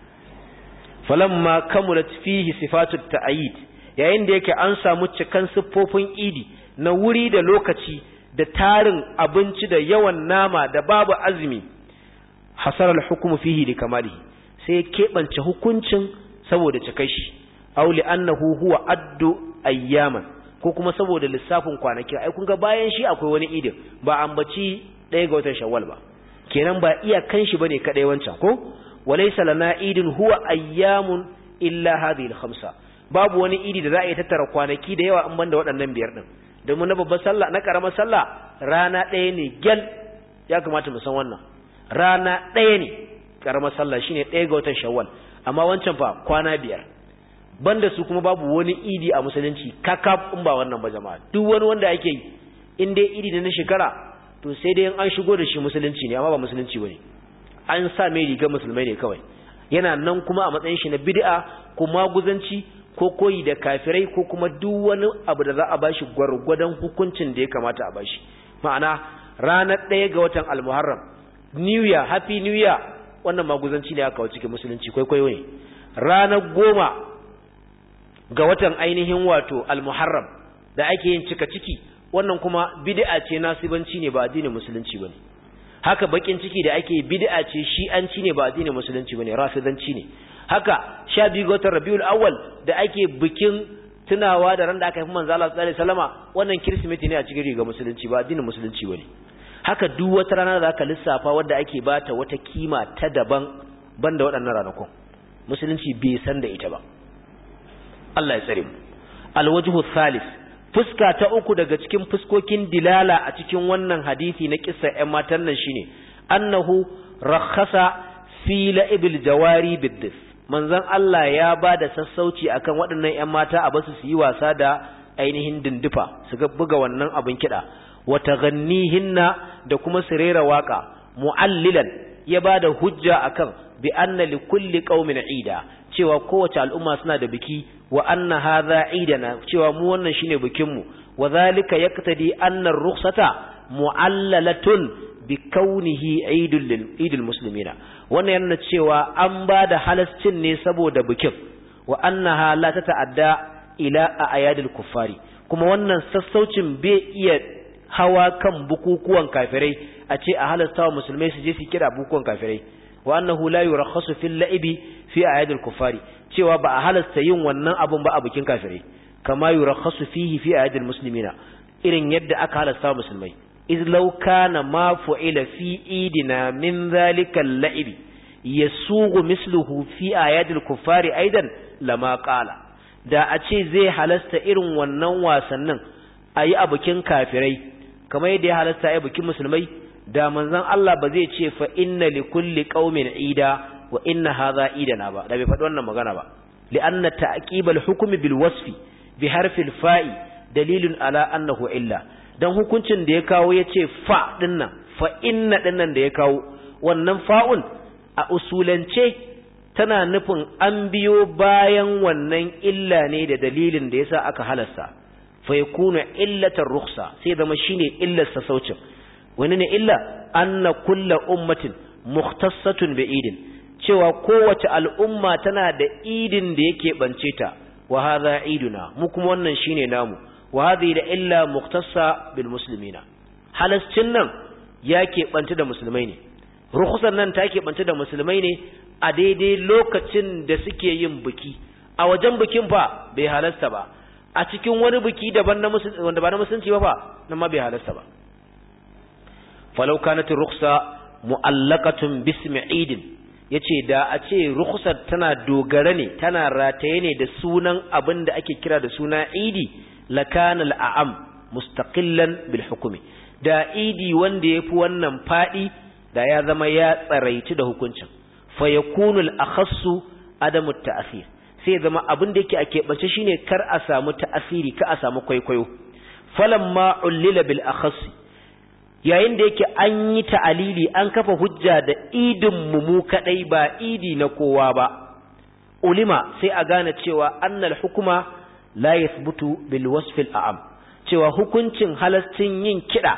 falamma kamulat fihi sifatut ta'yid yayin da yake an samu cikan siffofin idi na wuri da lokaci da tarin abinci da yawan nama da babu azumi hasara al-hukmu fihi li kamalihi sai kebance hukuncin saboda cikai shi aw li annahu huwa addu ayyaman ko kuma saboda lissafin kwanaki ai kun ga bayan shi akwai wani idin ba ambaci ɗaya ga watan shawwal ba kenan ba iya kan shi bane kadai wancan ko walaysa lana idin huwa ayyamun illa hadhihi al-khamsa babu wani idi da za a yi tattara kwanaki da yawa in banda waɗannan biyar din domin na babbar sallah na karamar sallah rana ɗaya ne gyal ya kamata mu san wannan rana ɗaya ne karamar sallah shine ɗaya ga watan shawwal amma wancan fa kwana biyar banda su kuma babu wani idi a musulunci kakaf in ba wannan ba jama'a duk wani wanda ake yi in dai idi ne na shekara to sai dai an shigo da shi musulunci ne amma ba musulunci bane an sa mai riga musulmai ne kawai yana nan kuma a matsayin shi na bid'a ko maguzanci ko koyi da kafirai ko kuma duk wani abu da za a bashi gwargwadon hukuncin da ya kamata a bashi ma'ana ranar ɗaya ga watan al-muharram new year happy new year wannan maguzanci ne aka kawo cikin musulunci kwaikwayo ne ranar goma ga watan ainihin wato al-muharram da ake yin cika ciki wannan kuma bid'a ce nasibanci ne ba addinin musulunci bane haka bakin ciki da ake bid'a ce shi'anci ne ba addinin musulunci bane rafidanci ne haka sha biyu ga watan rabiul awwal da ake bikin tunawa da ran da aka haifi manzo Allah sallallahu alaihi wasallama wannan kirsimeti ne a cikin riga musulunci ba addinin musulunci bane haka duk wata rana da aka lissafa wanda ake bata wata kima ta daban banda waɗannan ranakun musulunci bai san da ita ba Allah ya tsare mu alwajhu thalith fuska ta uku daga cikin fuskokin dilala a cikin wannan hadisi na kissa ƴan matan nan shine annahu rakhasa fi la'ibil jawari biddif manzon Allah ya bada sassauci akan waɗannan ƴan mata a basu su yi wasa da ainihin dindufa su ga buga wannan abin kida wa taghannihinna da kuma su rera waka mu'allilan ya bada hujja akan bi anna li kulli qaumin ida cewa kowace al'umma suna da biki wa anna hadha idana cewa mu wannan shine bikin mu wa zalika yaqtadi anna ar-rukhsata mu'allalatun bi kaunihi idul lil idul muslimina wannan yana cewa an bada halascin ne saboda bikin wa annaha la tata'adda ila ayadil kuffari kuma wannan sassaucin bai iya hawa kan bukukuwan kafirai a ce a halasta wa musulmai su je su kira bukukuwan kafirai wa annahu la yurakhasu fil la'ibi fi ayadil kuffari cewa ba a halasta yin wannan abun ba a bikin kafirai kama yurakhasu fihi fi ayadil muslimina irin yadda aka halasta wa musulmai iz law kana ma fu'ila fi idina min zalika al-la'ibi yasugu misluhu fi ayadil kuffari aidan lama qala da a ce zai halasta irin wannan wasannin ayi a bikin kafirai kamar yadda ya halasta ayi bikin musulmai da manzon Allah ba zai ce fa inna likulli qaumin ida wa inna hadha idana ba da bai faɗi wannan magana ba li'anna ta'qibal hukmi bil wasfi bi harfil fa'i dalilun ala annahu illa dan hukuncin da ya kawo yace fa dinnan fa inna dinnan da ya kawo wannan fa'un a usulance tana nufin an biyo bayan wannan illa ne da dalilin da yasa aka halasta fa yakuna illatar rukhsa sai zama shine illar sassaucin wani ne illa anna kullu ummatin mukhtassatun bi idin cewa kowace al'umma tana da idin da yake bance ta wa hadha iduna mu kuma wannan shine namu wa hadhihi da illa mukhtassa bil muslimina halascin nan yake bance da musulmai ne rukhsan nan take bance da musulmai ne a daidai lokacin da suke yin biki a wajen bikin fa bai halasta ba a cikin wani biki daban na musulunci wanda ba na musulunci ba fa nan ma bai halasta ba falau kanat rukhsa mu'allaqatun bismi eid yace da a ce rukhsar tana dogara ne tana rataye ne da sunan abin da ake kira da suna idi lakana al'am mustaqillan bil hukmi da idi wanda yafi wannan fadi da ya zama ya tsaraici da hukuncin fa yakunu al-akhassu adamu ta'sir sai zama abin da yake a keɓance shine kar a samu ta'asiri ka a samu kwaikwayo falamma ullila bil akhassi yayin da yake an yi ta'alili an kafa hujja da idin mu mu kadai ba idi na kowa ba ulima sai a gane cewa annal hukuma la yathbutu bil wasf al a'am cewa hukuncin halastin yin kida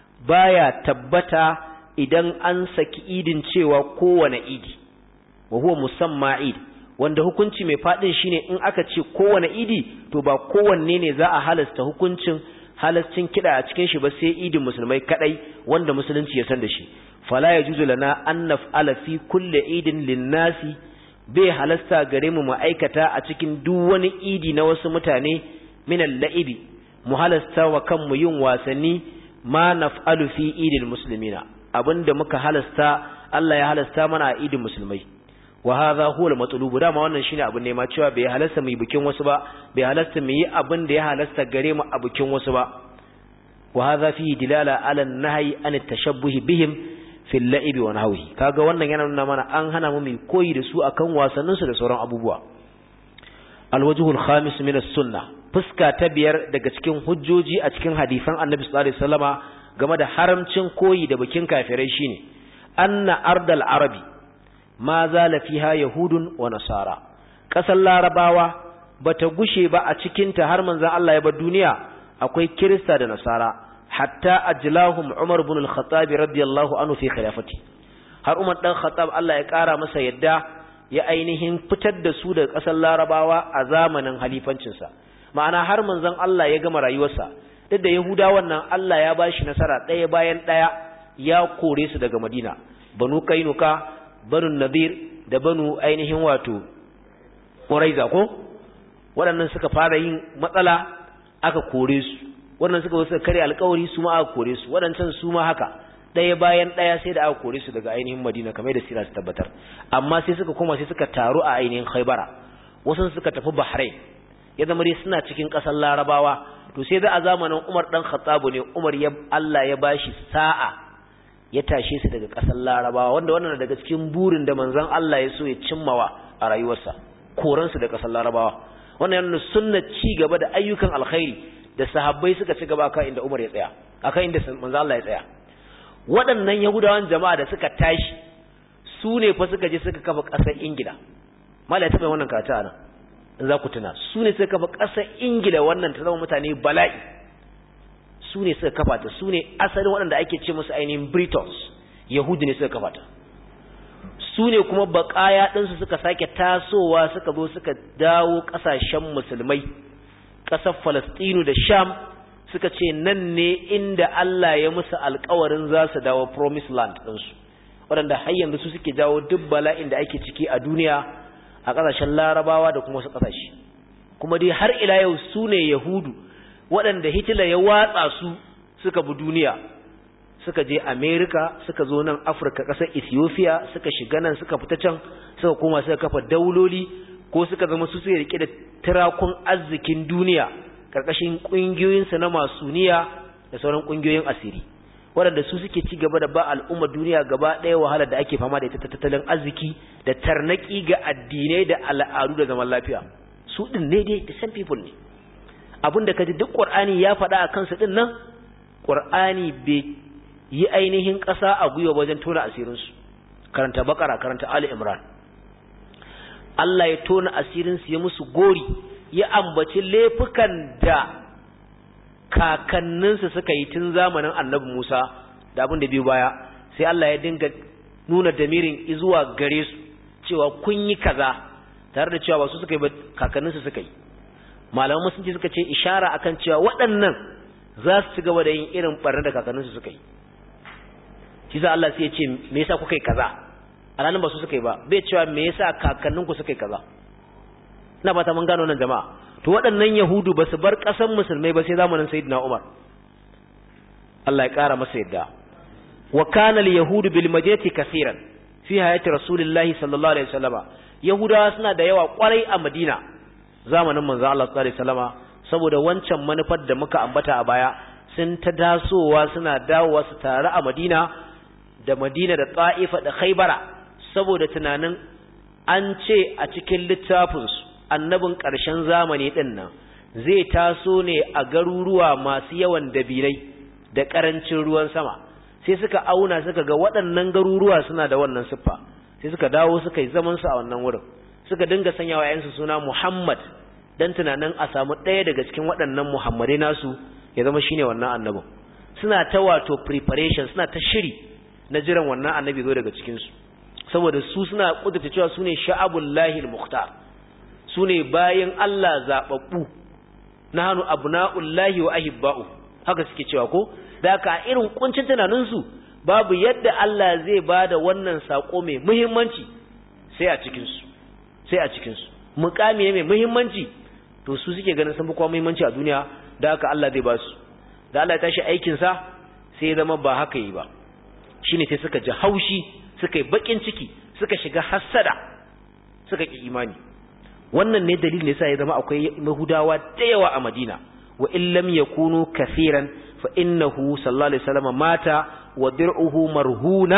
baya tabbata idan an saki idin cewa kowane idi wa huwa musamma id wanda hukunci mai fadin shine in aka ce kowane idi to ba kowanne ne za a halasta hukuncin halascin kida a cikin shi ba sai idin musulmai kadai wanda musulunci ya san da shi fala yajuzu lana an naf'ala fi kulli idin linnasi bai halasta gare mu mu aikata a cikin duk wani idi na wasu mutane min al-la'ibi mu halasta wa kanmu yin wasanni ma naf'alu fi idil muslimina abinda muka halasta Allah ya halasta mana a idin musulmai wa hadha huwa al-matlubu dama wannan shine abin ne ma cewa bai halasta mu yi bikin wasu ba bai halasta mu yi abin da ya halasta gare mu a bikin wasu ba wa hadha fi dilala ala an-nahyi an at-tashabbuh bihim fi al-la'ib wa nahwihi kaga wannan yana nuna mana an hana mu mu koyi da su akan wasannin su da sauran abubuwa al-wajhu al-khamis min as-sunnah fuska ta biyar daga cikin hujjoji a cikin hadisan Annabi sallallahu alaihi wasallama game da haramcin koyi da bikin kafirai shine anna ardal arabi ma zala fiha yahudun wa nasara kasar larabawa bata gushe ba a cikin ta har manzon Allah ya bar duniya akwai kirista da nasara hatta ajlahum umar ibn al-khattab radiyallahu anhu fi khilafati har Umar dan Khattab Allah ya kara masa yadda ya ainihin fitar da su daga ƙasar Larabawa a zamanin halifancinsa ma'ana har manzon Allah ya gama rayuwarsa duk da Yahudawan nan Allah ya bashi nasara ɗaya bayan ɗaya ya kore su daga Madina Banu Kainuka Banu Nadir da Banu ainihin wato Quraiza ko waɗannan suka fara yin matsala aka kore su waɗannan suka wasu kare alƙawari su ma aka kore su waɗancan su ma haka ɗaya bayan ɗaya sai da aka kore su daga ainihin Madina kamar da sira su tabbatar amma sai suka koma sai suka taru a ainihin Khaybara wasu suka tafi Bahrain ya zama dai suna cikin ƙasar Larabawa to sai da a zamanin Umar dan Khattab ne Umar ya Allah ya bashi sa'a ya tashe su daga ƙasar Larabawa wanda wannan daga cikin burin da manzon Allah ya so ya cimmawa a rayuwarsa koran su da ƙasar Larabawa wannan yana sunnar ci gaba da ayyukan alkhairi da sahabbai suka ci gaba kan inda Umar ya tsaya akan inda manzon Allah ya tsaya waɗannan Yahudawan jama'a da suka tashi su ne fa suka je suka kafa ƙasar Ingila mallai ta bai wannan karatu anan in za ku tuna su ne suka kafa ƙasar Ingila wannan ta zama mutane bala'i su ne suka kafa ta su ne asalin waɗanda ake ce musu ainihin Britons Yahudi ne suka kafa ta su ne kuma baƙaya ɗinsu suka sake tasowa suka zo suka dawo ƙasashen musulmai ƙasar Falastinu da Sham suka ce nan ne inda Allah ya musu alƙawarin za su dawo promised land ɗinsu waɗanda har yanzu su suke jawo duk bala'in da ake ciki a duniya a ƙasashen Larabawa da kuma wasu ƙasashe kuma dai har ila yau su ne Yahudu waɗanda Hitler ya watsa su suka bi duniya suka je America suka zo nan Afirka ƙasar Ethiopia suka shiga nan suka fita can suka koma suka kafa dauloli ko suka zama su suke rike da tirakun arzikin duniya karkashin kungiyoyinsa na masuniya da sauran kungiyoyin asiri waɗanda su suke ci gaba da ba al'umma duniya gaba ɗaya wahalar da ake fama da ita ta tattalin arziki da tarnaki ga addinai da al'adu da zaman lafiya su din ne dai the same people ne abinda kaji duk Qur'ani ya faɗa a kansu din nan Qur'ani bai yi ainihin ƙasa a gwiwa wajen tona asirin su karanta Baqara karanta Ali Imran Allah ya tona asirin su ya musu gori ya ambaci laifukan da kakanninsu suka yi tun zamanin Annabi Musa da abin da biyu baya sai Allah ya dinga nuna damirin izuwa gare su cewa kun yi kaza tare da cewa ba su suka yi ba kakanninsu suka yi malaman musulunci suka ce ishara akan cewa waɗannan za su ci gaba da yin irin barna da kakanninsu suka yi shi sa Allah sai ya ce me yasa kuka yi kaza alanin ba su suka yi ba bai cewa me yasa kakanninku suka yi kaza ina fata mun gano nan jama'a to waɗannan yahudu ba su bar ƙasar musulmai ba sai zamanin sayyidina Umar Allah ya ƙara masa yadda wa kana al-yahudu bil madinati kaseeran fi hayati rasulillahi sallallahu alaihi wasallama yahudawa suna da yawa kwarai a Madina zamanin manzo Allah sallallahu alaihi wasallama saboda wancan manufar da muka ambata a baya sun ta dasowa suna dawowa su tare a Madina da Madina da Ta'ifa da Khaybara saboda tunanin an ce a cikin littafinsu annabin ƙarshen zamani ɗin nan zai taso ne a garuruwa masu yawan dabinai da ƙarancin ruwan sama sai suka auna suka ga waɗannan garuruwa suna da wannan siffa sai suka dawo suka yi zaman su a wannan wurin suka dinga sanya wa ƴaƴansu suna Muhammad dan tunanin a samu ɗaya daga cikin waɗannan Muhammadai nasu ya zama shine wannan annabin suna ta wato preparation suna ta shiri na jiran wannan annabi zo daga cikin su saboda su suna kudurta cewa sune sha'abullahi al-mukhtar sune bayin Allah zababbu nahnu abna'ullahi wa ahibba'u haka suke cewa ko da haka irin kuncin tunanin su babu yadda Allah zai bada wannan sako mai muhimmanci sai a cikin su sai a cikin su muqami mai muhimmanci to su suke ganin sun fi kowa muhimmanci a duniya da haka Allah zai ba su da Allah ya tashi aikin sa sai ya zama ba haka yi ba shine sai suka ji haushi suka yi bakin ciki suka shiga hassada suka ki imani wannan ne dalilin da yasa ya zama akwai Yahudawa da yawa a Madina wa in lam yakunu kaseeran fa innahu sallallahu alaihi wasallam mata wa dir'uhu marhuna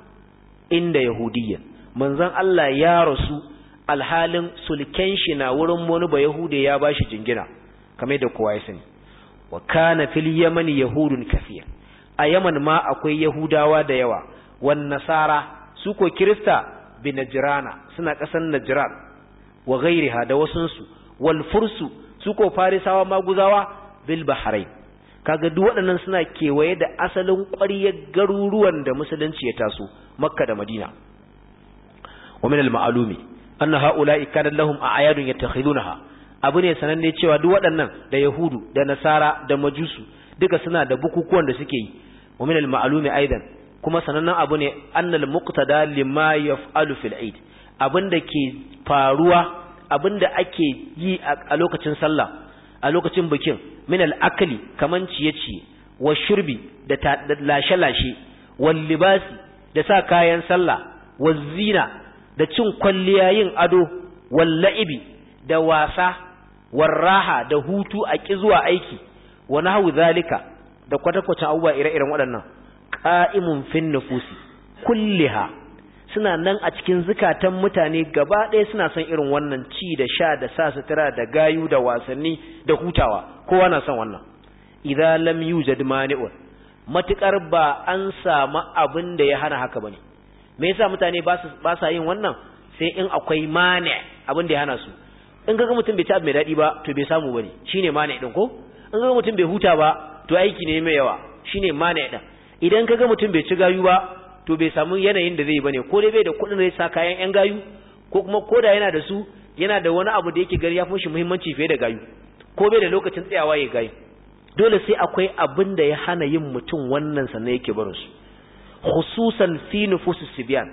inda yahudiyyan manzon Allah ya rasu alhalin sulken shi na wurin wani ba yahude ya bashi jingina kamar da kowa ya sani wa kana fil yamani yahudun kaseer a Yaman ma akwai Yahudawa da yawa wan nasara su ko Kirista bi Najrana suna kasan Najran wa ghairiha da wasunsu wal fursu su ko Farisawa maguzawa bil Bahrain kaga duk waɗannan suna kewaye da asalin ƙwaryar garuruwan da musulunci ya taso Makka da Madina wa min al-ma'lumi anna ha'ula'i kana lahum a'yadun yattakhidunaha abu ne sananne cewa duk waɗannan da Yahudu da Nasara da Majusu duka suna da bukukuwan da suke yi wa min al-ma'lumi aidan kuma sanannen abu ne annal muqtada lima yaf'alu fil eid abinda ke faruwa abinda ake yi a lokacin sallah a lokacin bikin min al-akli kaman ciye-ciye wa shurbi da lashe-lashe wal libasi da sa kayan sallah wa zina da cin kwalliya yin ado wal la'ibi da wasa war raha da hutu a ki zuwa aiki wa nahwu zalika da kwatakwacin abubuwa ire-iren waɗannan qa'imun fin nufusi kulliha suna nan a cikin zukatan mutane gaba ɗaya suna son irin wannan ci da sha da sa sutura da gayu da wasanni da hutawa kowa na son wannan idza lam yujad mani'un matukar ba an samu abin da ya hana haka bane me yasa mutane ba su ba sa yin wannan sai in akwai mani abin da ya hana su in kaga mutum bai ci abu mai daɗi ba to bai samu bane shine mani din ko in kaga mutum bai huta ba to aiki ne mai yawa shine mani din idan kaga mutum bai ci gayu ba to bai samu yanayin da zai bane ko dai bai da kuɗin da sa kayan yan gayu ko kuma koda yana da su yana da wani abu da yake gari ya fi shi muhimmanci fiye da gayu ko bai da lokacin tsayawa ya gayu dole sai akwai abin da ya hana yin mutum wannan sannan yake barin su khususan fi nufusus sibyan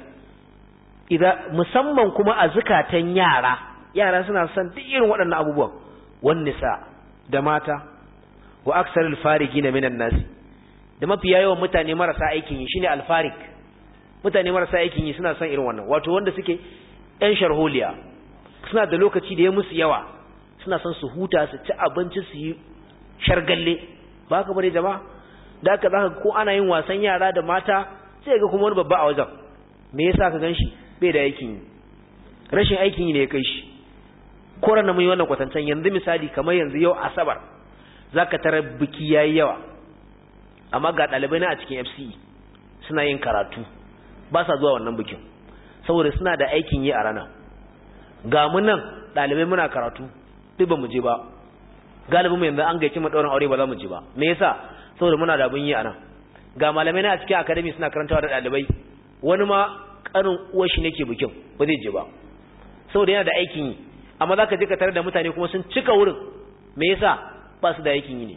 idan musamman kuma a zakatan yara yara suna son duk irin waɗannan abubuwan wan nisa da mata wa aksarul farigina minan nasi da mafiya yawan mutane marasa aikin yi shine alfarik mutane marasa aikin yi suna son irin wannan wato wanda suke ɗan sharholiya suna da lokaci da ya musu yawa suna son su huta su ci abinci su yi shargalle ba haka bane jama'a da haka zaka ko ana yin wasan yara da mata sai ga kuma wani babba a wajen me yasa ka ganshi bai da aikin yi rashin aikin yi ne ya kai shi korana mun yi wannan kwatancan yanzu misali kamar yanzu yau asabar zaka tarar biki yayi yawa amma ga ɗalibai na a cikin F C E suna yin karatu ba sa zuwa wannan bikin saboda suna da aikin yi a rana ga mu nan ɗalibai muna karatu duk ba mu je ba galibin mu yanzu an gaice mu ɗaurin aure ba za mu je ba me yasa saboda muna da abin yi a nan ga malamai na a cikin academy suna karantawa da ɗalibai wani ma ƙarin uwar shi nake bikin ba zai je ba saboda yana da aikin yi amma za ka je ka tare da mutane kuma sun cika wurin me yasa ba su da aikin yi ne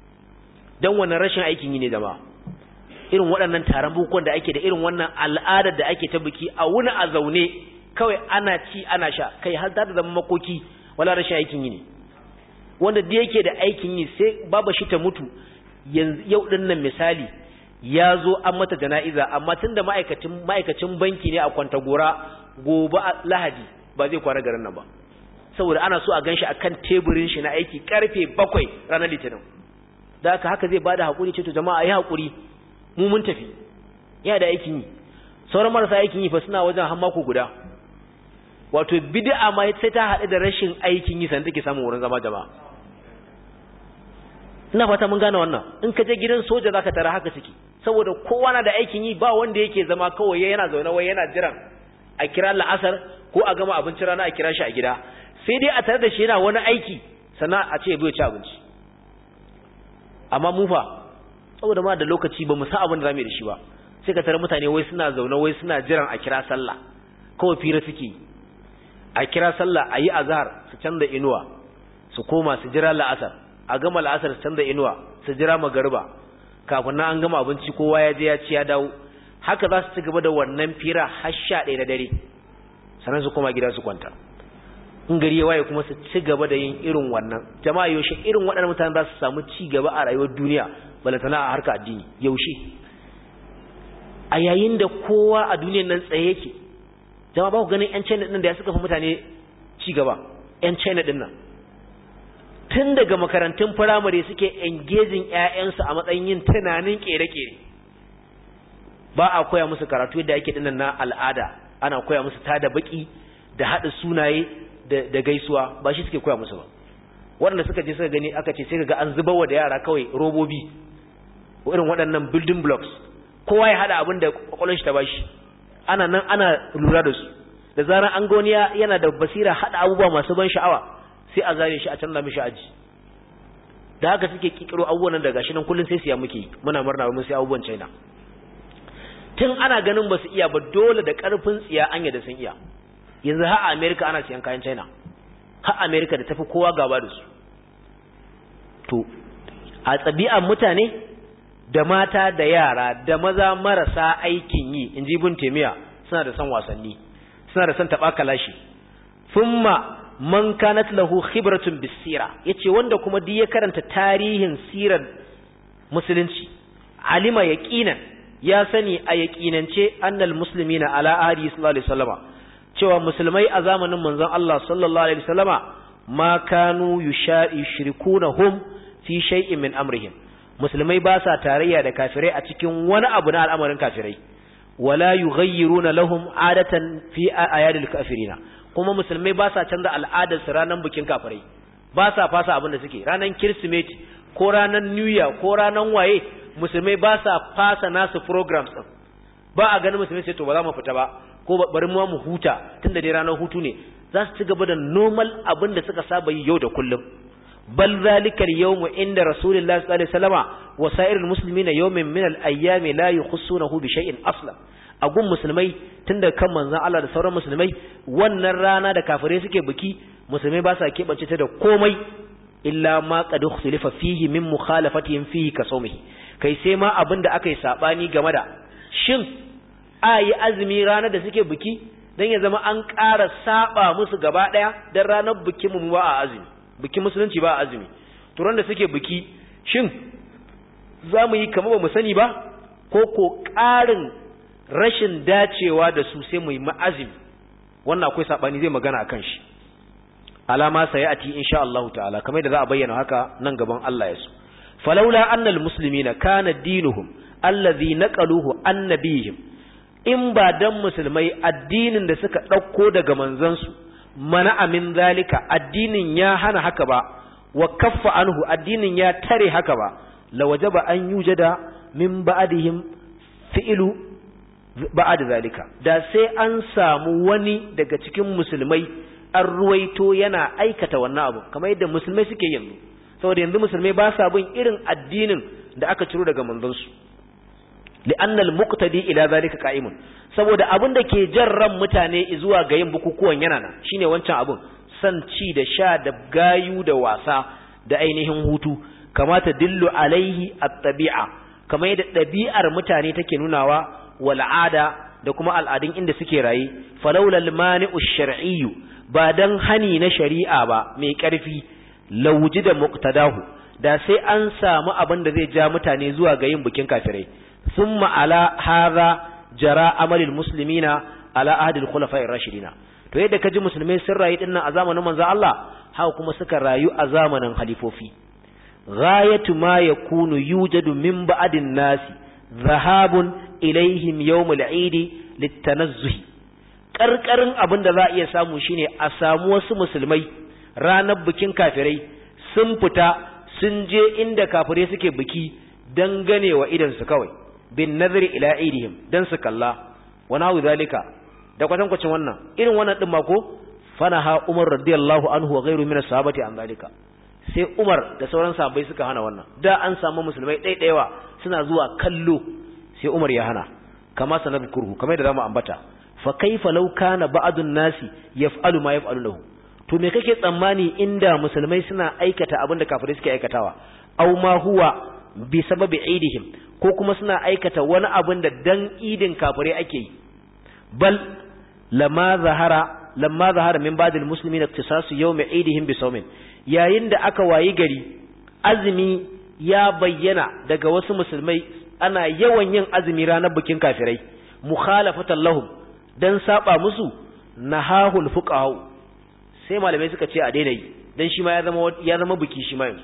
don wannan rashin aikin yi ne jama'a irin waɗannan taron bukukuwan da ake da irin wannan al'adar da ake ta biki a wuni a zaune kawai ana ci ana sha kai har da zama makoki wala rashin aikin yi ne wanda da yake da aikin yi sai baba shi ta mutu yau din nan misali ya zo an mata jana'iza amma tunda ma'aikacin ma'aikacin banki ne a Kwantagora gobe Lahadi ba zai kwana garin nan ba saboda ana so a ganshi akan teburin shi na aiki karfe bakwai ranar Litinin da haka haka zai bada hakuri ce to jama'a yi hakuri mu mun tafi ya da aikin yi sauran marasa aikin yi fa suna wajen har mako guda wato bid'a ma sai ta haɗu da rashin aikin yi san take samun wurin zama jama'a ina fata mun gane wannan in ka je gidan soja zaka tara haka suke saboda kowa na da aikin yi ba wanda yake zama kawai yana zaune wai yana jiran a kira la'asar ko a gama abinci rana a kira shi a gida sai dai a tare da shi yana wani aiki sannan a ce bai ci abinci amma mu fa saboda ma da lokaci ba mu san abin da zamu yi da shi ba sai ka tare mutane wai suna zaune wai suna jiran a kira sallah kawai fira suke a kira sallah ayi azhar su canza inuwa su koma su jira la'asar a gama la'asar su canza inuwa su jira magariba kafin nan an gama abinci kowa ya je ya ci ya dawo haka za su ci gaba da wannan fira har sha ɗaya na dare sannan su koma gida su kwanta in gari ya waye kuma su ci gaba da yin irin wannan jama'a yaushe irin waɗannan mutane za su samu ci gaba a rayuwar duniya balantana a harka addini yaushe a yayin da kowa a duniyar nan tsaye yake jama'a ba ku ganin yan China din da ya suka fi mutane ci gaba yan China din nan tun daga makarantun firamare suke engaging ƴaƴansu a matsayin yin tunanin kere-kere ba a koya musu karatu yadda ake dinnan na al'ada ana koya musu tada baki da hada sunaye da, da gaisuwa ba shi suke koya musu ba waɗanda suka je suka gani aka ce sai kaga an zubawa da yara kawai robobi irin waɗannan building blocks kowa ya hada abin da kwakwalwar shi ta bashi ana nan ana lura da su da zaran an ga wani yana da basira hada abubuwa masu ban sha'awa sai a zare shi a canza mishi aji da haka suke kikiro abubuwan daga shi nan kullun sai siya muke muna murna mun sai abubuwan China tun ana ganin ba su iya ba dole da karfin tsiya anya da sun iya yanzu har America ana siyan kayan China har America da tafi kowa gaba da su to a tsabi'an mutane da mata da yara da maza marasa aikin yi inji Ibn Taymiyyah suna da son wasanni suna da son taba kalashi thumma man kanat lahu khibratun bisira yace wanda kuma duk ya karanta tarihin sirar musulunci alima yaqinan ya sani a yaqinance annal muslimina ala ahdi sallallahu alaihi wasallama cewa musulmai a zamanin manzon Allah sallallahu alaihi wasallama ma kanu yushrikunahum fi shay'in min amrihim musulmai ba sa tarayya da kafirai a cikin wani abu na al'amarin kafirai wala yughayyiruna lahum adatan fi ayadil kafirina kuma musulmai ba sa canza al'adar su ranar bikin kafirai ba sa fasa abin da suke ranar kirsimeti ko ranar new year ko ranar waye musulmai ba sa fasa nasu programs din ba a ganin musulmai sai to ba za mu fita ba ko bari mu mu huta tunda dai ranar hutu ne za su ci gaba da normal abin da suka saba yi yau da kullum bal zalika al-yawm inda rasulullahi sallallahu alaihi wasallama wa sa'irul muslimina yawmin min al-ayyami la yukhussunahu bi shay'in aslan a gun musulmai tunda kan manzon Allah da sauran musulmai wannan rana da kafirai suke biki musulmai ba sa kebance ta da komai illa ma qad ikhtalafa fihi min mukhalafatihim fihi ka sawmihi kai sai ma abinda aka yi sabani game da shin ayi azumi ranar da suke biki dan ya zama an ƙara saba musu gaba daya dan ranar bikin mu ba a azumi bikin musulunci ba a azumi to ran da suke biki shin zamu yi kamar ba mu sani ba ko ko ƙarin rashin dacewa da su sai mu yi ma'azimi wannan akwai sabani zai magana akan shi alama sayati insha Allah ta'ala kamar da za a bayyana haka nan gaban Allah ya so falawla annal muslimina kana dinuhum allazi naqaluhu annabihim in ba dan musulmai addinin da suka dauko daga manzon su mana amin zalika addinin ya hana haka ba wa kaffa anhu addinin ya tare haka ba lawajaba an yujada min ba'dihim fi'lu ba'ad zalika da sai an samu wani daga cikin musulmai an ruwaito yana aikata wannan abu kamar yadda musulmai suke yanzu saboda yanzu musulmai ba sa bin irin addinin da aka ciro daga manzon su li'anna al-muqtadi ila zalika qa'imun saboda abin da ke jarran mutane zuwa ga yin bukukuwan yana nan shine wancan abun san ci da sha da gayu da wasa da ainihin hutu kamata dillu alaihi at-tabi'a kamar yadda ɗabi'ar mutane take nunawa wal'ada da kuma al'adun inda suke raye falawla al-mani'u ash-shar'iyyu ba dan hani na shari'a ba mai ƙarfi lawjida muqtadahu da sai an samu abin da zai ja mutane zuwa ga yin bikin kafirai thumma ala hadha jara amalil muslimina ala ahdi al-khulafa'i ar-rashidina to yadda kaji musulmai sun rayu dinnan a zamanin manzo Allah haka kuma suka rayu a zamanin halifofi ghayatu ma yakunu yujadu min ba'din nasi dhahabun ilaihim yawmul eid litanazzuh karkarin abinda za a iya samu shine a samu wasu musulmai ranar bikin kafirai sun fita sun je inda kafirai suke biki dan ganewa idan su kawai bin nazari ila eidihim dan su kalla wa nahu zalika da kwatankwacin wannan irin wannan din ma ko fanaha Umar radiyallahu anhu wa ghayru min as-sahabati an zalika sai Umar da sauran sahabbai suka hana wannan da an samu musulmai ɗaiɗaiwa suna zuwa kallo sai Umar ya hana kama sanadkurhu kamar da zamu ambata fa kaifa law kana ba'dun nasi yaf'alu ma yaf'alu lahu to me kake tsammani inda musulmai suna aikata abin da kafirai suke aikatawa aw ma huwa bi sababi aidihim ko kuma suna aikata wani abin da dan idin kafirai ake yi bal lama zahara lamma zahara min ba'dil muslimin iktisasu yawm aidihim bi sawmin yayin da aka wayi gari azumi ya bayyana daga wasu musulmai ana yawan yin azumi ranar bikin kafirai mukhalafatan lahum dan saba musu nahahul fuqaha sai malamai suka ce a daina yi dan shi ma ya zama ya zama biki shi ma yanzu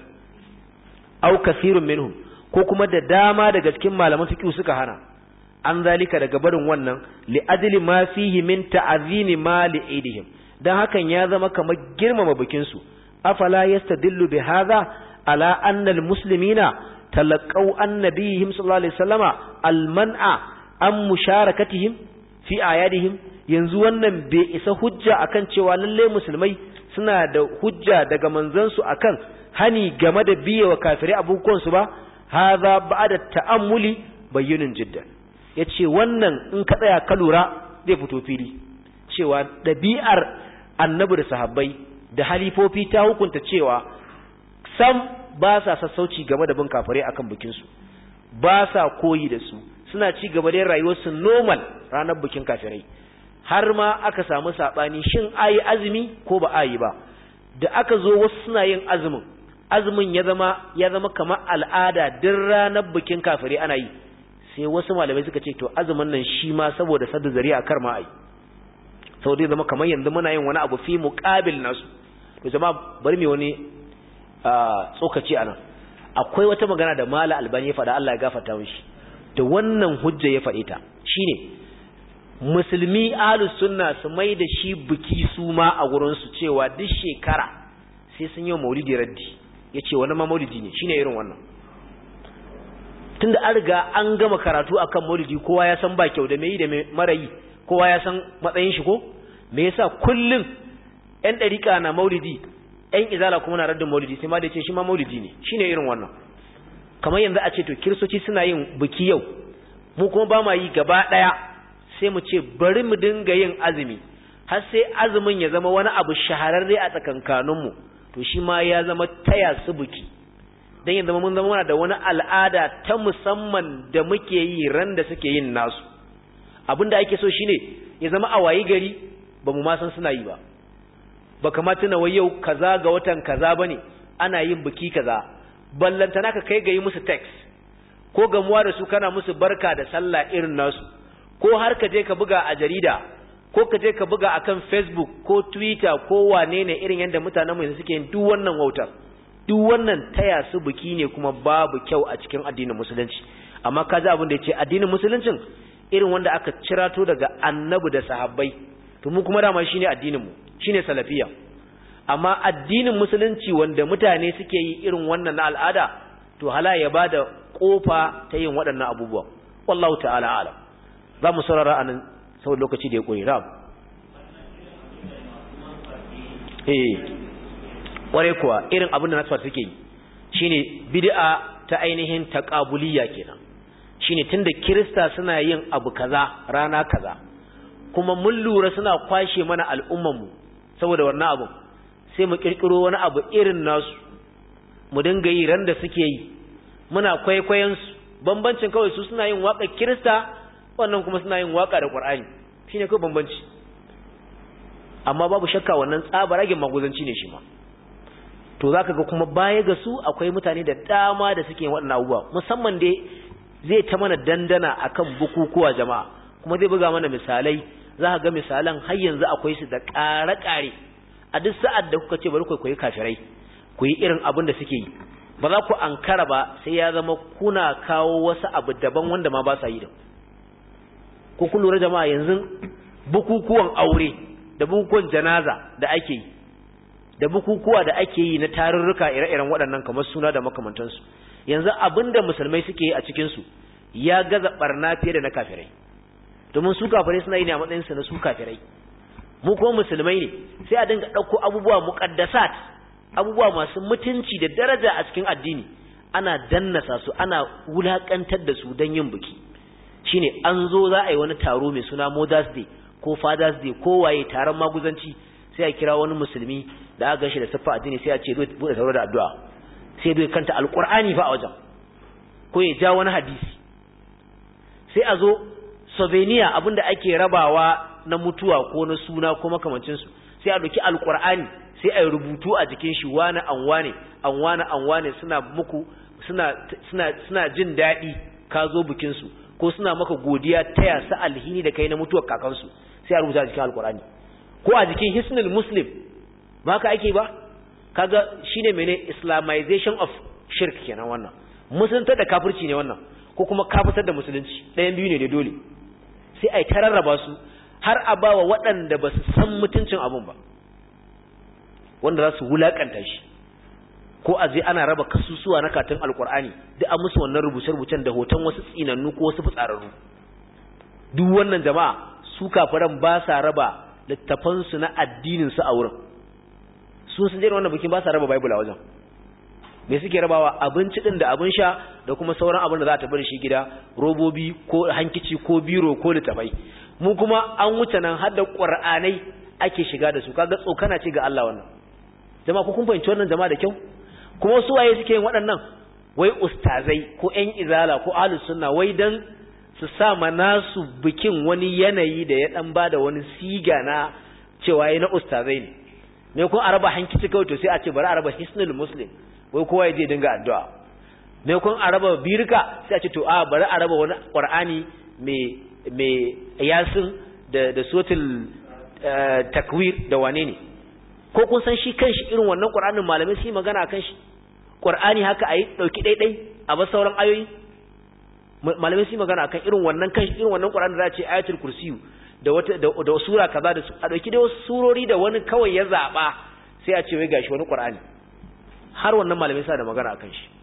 aw kathirun minhum ko kuma da dama daga cikin malaman fiqh suka hana an zalika daga barin wannan li adli ma fihi min ta'zimi ma li aidihim dan hakan ya zama kamar girmama bikin su afala yastadillu bi hadha ala anna al muslimina talaqaw annabiyihim sallallahu alaihi wasallama al man'a am musharakatihim fi ayadihim yanzu wannan bai isa hujja akan cewa lalle musulmai suna da hujja daga manzansu akan hani game da biyewa kafirai abubuwan su ba hadha ba'da ta'ammuli bayyinun jiddan yace wannan in ka tsaya ka lura zai fito fili cewa dabi'ar annabi da sahabbai da halifofi ta hukunta cewa sam ba sa sassauci game da bin kafirai akan bikin su ba sa koyi da su suna ci gaba da rayuwar su normal ranar bikin kafirai har ma aka samu sabani shin ayi azumi ko ba ayi ba da aka zo wasu suna yin azumin azumin ya zama ya zama kamar al'ada din ranar bikin kafirai ana yi sai wasu malamai suka ce to azumin nan shi ma saboda sadda zari'a kar ma ai saboda zama kamar yanzu muna yin wani abu fi muqabil nasu to jama'a bari mu wani tsokaci anan akwai wata magana da Mala Albani ya faɗa Allah ya gafarta mishi da wannan hujja ya faɗe ta shine musulmi ahlus sunna su mai da shi biki su ma a gurin su cewa duk shekara sai sun yi maulidi raddi yace wani ma maulidi ne shine irin wannan tunda an riga an gama karatu akan maulidi kowa ya san ba kyau da mai da mara yi kowa ya san matsayin shi ko me yasa kullun ɗan dariƙa na maulidi ɗan izala kuma na raddin maulidi sai ma da yace shi ma maulidi ne shine irin wannan kamar yanzu a ce to kiristoci suna yin biki yau mu kuma ba ma yi gaba daya sai mu ce bari mu dinga yin azumi har sai azumin ya zama wani abu shahararre a tsakankaninmu to shi ma ya zama taya su biki dan yanzu mun zama muna da wani al'ada ta musamman da muke yi ran da suke yin nasu abinda ake so shine ya zama a wayi gari ba mu ma san suna yi ba ba kamata na wai yau kaza ga watan kaza bane ana yin biki kaza ballantana ka kai ga yi musu text ko gamuwa da su kana musu barka da sallah irin nasu ko har ka je ka buga a jarida ko ka je ka buga akan Facebook ko Twitter ko wane ne irin yanda mutanen mu suke yin duk wannan wautar duk wannan taya su biki ne kuma babu kyau a cikin addinin musulunci amma kaji abin da yace addinin musuluncin irin wanda aka cirato daga annabi da sahabbai to mu kuma dama shine addinin mu shine salafiyya amma addinin musulunci wanda mutane suke yi irin wannan na al'ada to hala ya bada kofa ta yin waɗannan abubuwa wallahu ta'ala alam za mu saurara anan saboda lokaci da ya kore ram eh ware kuwa irin abin da nasfar suke yi shine bid'a ta ainihin taqabuliyya kenan shine tunda kirista suna yin abu kaza rana kaza kuma mun lura suna kwashe mana al'umman mu saboda wannan abu sai mu kirkiro wani abu irin nasu mu dinga yi ran da suke yi muna kwaikwayon su bambancin kawai su suna yin waka kirista wannan kuma suna yin waka da Qur'ani shine kawai bambanci amma babu shakka wannan tsabaragen maguzanci ne shi ma to zaka ga kuma baya ga su akwai mutane da dama da suke yin waɗannan abubuwa musamman dai zai ta mana dandana akan bukukuwa jama'a kuma zai buga mana misalai zaka ga misalan har yanzu akwai su da ƙare-ƙare a duk sa'ad da kuka ce bari ku koyi kafirai ku yi irin abin da suke yi ba za ku ankara ba sai ya zama kuna kawo wasu abu daban wanda ma ba sa yi da ko kun lura jama'a yanzu bukukuwan aure da bukukuwan janaza da ake yi da bukukuwa da ake yi na tarurruka ire-iren waɗannan kamar suna da makamantansu yanzu abinda musulmai suke yi a cikinsu ya gaza barna fiye da na kafirai domin su kafirai suna yi ne a matsayinsu na su kafirai mu kuma musulmai ne sai a dinga ɗauko abubuwa muƙaddasat abubuwa masu mutunci da daraja a cikin addini ana dannasa su ana wulaƙantar da su don yin biki shine an zo za a yi wani taro mai suna Mother's Day ko Father's Day ko waye taron maguzanci sai a kira wani musulmi da aka gashi da siffa addini sai a ce zai bude taro da addu'a sai zai kanta alqur'ani fa a wajen ko ya ja wani hadisi sai a zo souvenir abinda ake rabawa na mutuwa ko na suna ko makamancin su sai a doki alqur'ani sai a rubutu a jikin shi wani an wane an wane an wane suna muku suna suna suna jin dadi ka zo bikin su ko suna maka godiya taya sa alhini da kai na mutuwar kakansu sai a rubuta a jikin alqur'ani ko a jikin hisnul muslim ba ka ake ba kaga shine mene islamization of shirk kenan wannan musulunta da kafirci ne wannan ko kuma kafitar da musulunci ɗayan biyu ne da dole sai ai tararraba su har a bawa waɗanda ba su san mutuncin abun ba wanda za su wulakanta shi ko a je ana raba kasusuwa na katin alkur'ani duk an musu wannan rubuce-rubucen da hoton wasu tsinannu ko wasu fitsararru duk wannan jama'a su kafiran ba sa raba littafansu na addininsu a wurin su sun je wannan bikin ba sa raba bible a wajen me suke rabawa abinci din da abin sha da kuma sauran abin da za ta bar shi gida robobi ko hankici ko biro ko litafai mu kuma an wuce nan har da qur'anai ake shiga da su kaga tsokana ce ga Allah wannan jama'a ku kun fahimci wannan jama'a da kyau kuma su waye suke yin waɗannan wai ustazai ko ƴan izala ko ahlus sunna wai dan su sa manasu bikin wani yanayi da ya dan bada wani siga na cewa yayi na ustazai ne me ko araba hankici kawai to sai a ce bari araba hisnul muslim wai kowa ya je dinga addu'a me kun araba birka sai a ce to a bari araba wani qur'ani me me yasin da da suratul takwir da wane ne ko kun san shi kanshi irin wannan qur'anin malamai su yi magana kan shi qur'ani haka ayi dauki daidai a ba sauran ayoyi malamai su yi magana akan irin wannan kanshi irin wannan qur'anin da ce ayatul kursiyu da wata da sura kaza da a dauki dai wasu surori da wani kawai ya zaba sai a ce wai gashi wani qur'ani har wannan malamai sa da magana akan shi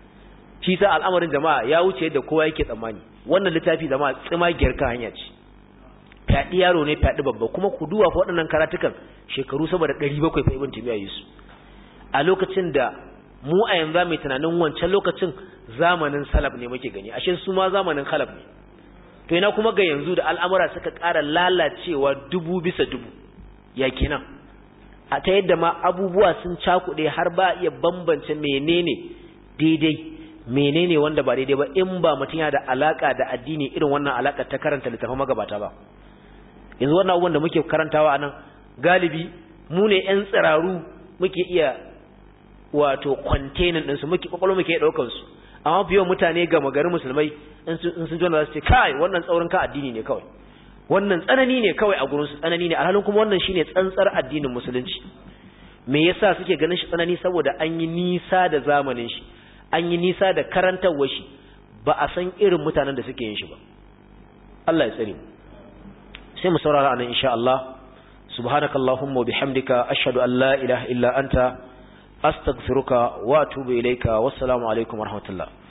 shi sa al'amarin jama'a ya wuce yadda kowa yake tsammani wannan littafi jama'a tsimagiyar ka hanya ce fadi yaro ne fadi babba kuma ku duwa fa waɗannan karatukan shekaru saboda ɗari bakwai fa ibn Taymiyyah yi su a lokacin da mu a yanzu mai tunanin wancan lokacin zamanin salaf ne muke gani ashe su ma zamanin khalaf ne to ina kuma ga yanzu da al'amura suka ƙara lalacewa dubu bisa dubu ya kenan a ta yadda ma abubuwa sun cakuɗe har ba iya bambance menene daidai menene wanda ba daidai ba in ba mutum yana da alaka da addini irin wannan alaka ta karanta littafin magabata ba yanzu wannan abubuwan da muke karantawa anan galibi mu ne ƴan tsiraru muke iya wato containing din su muke kokolo muke daukar su amma fiye mutane ga magarin musulmai in sun sun jona za su ce kai wannan tsaurin ka addini ne kawai wannan tsanani ne kawai a gurin su tsanani ne alhalin kuma wannan shine tsantsar addinin musulunci me yasa suke ganin shi tsanani saboda an yi nisa da zamanin shi an yi nisa da karantawar shi ba a san irin mutanen da suke yin shi ba Allah ya tsare mu sai mu saurara anan insha Allah subhanakallahumma wa bihamdika ashhadu an la ilaha illa anta astaghfiruka wa atubu ilayka wassalamu alaikum warahmatullahi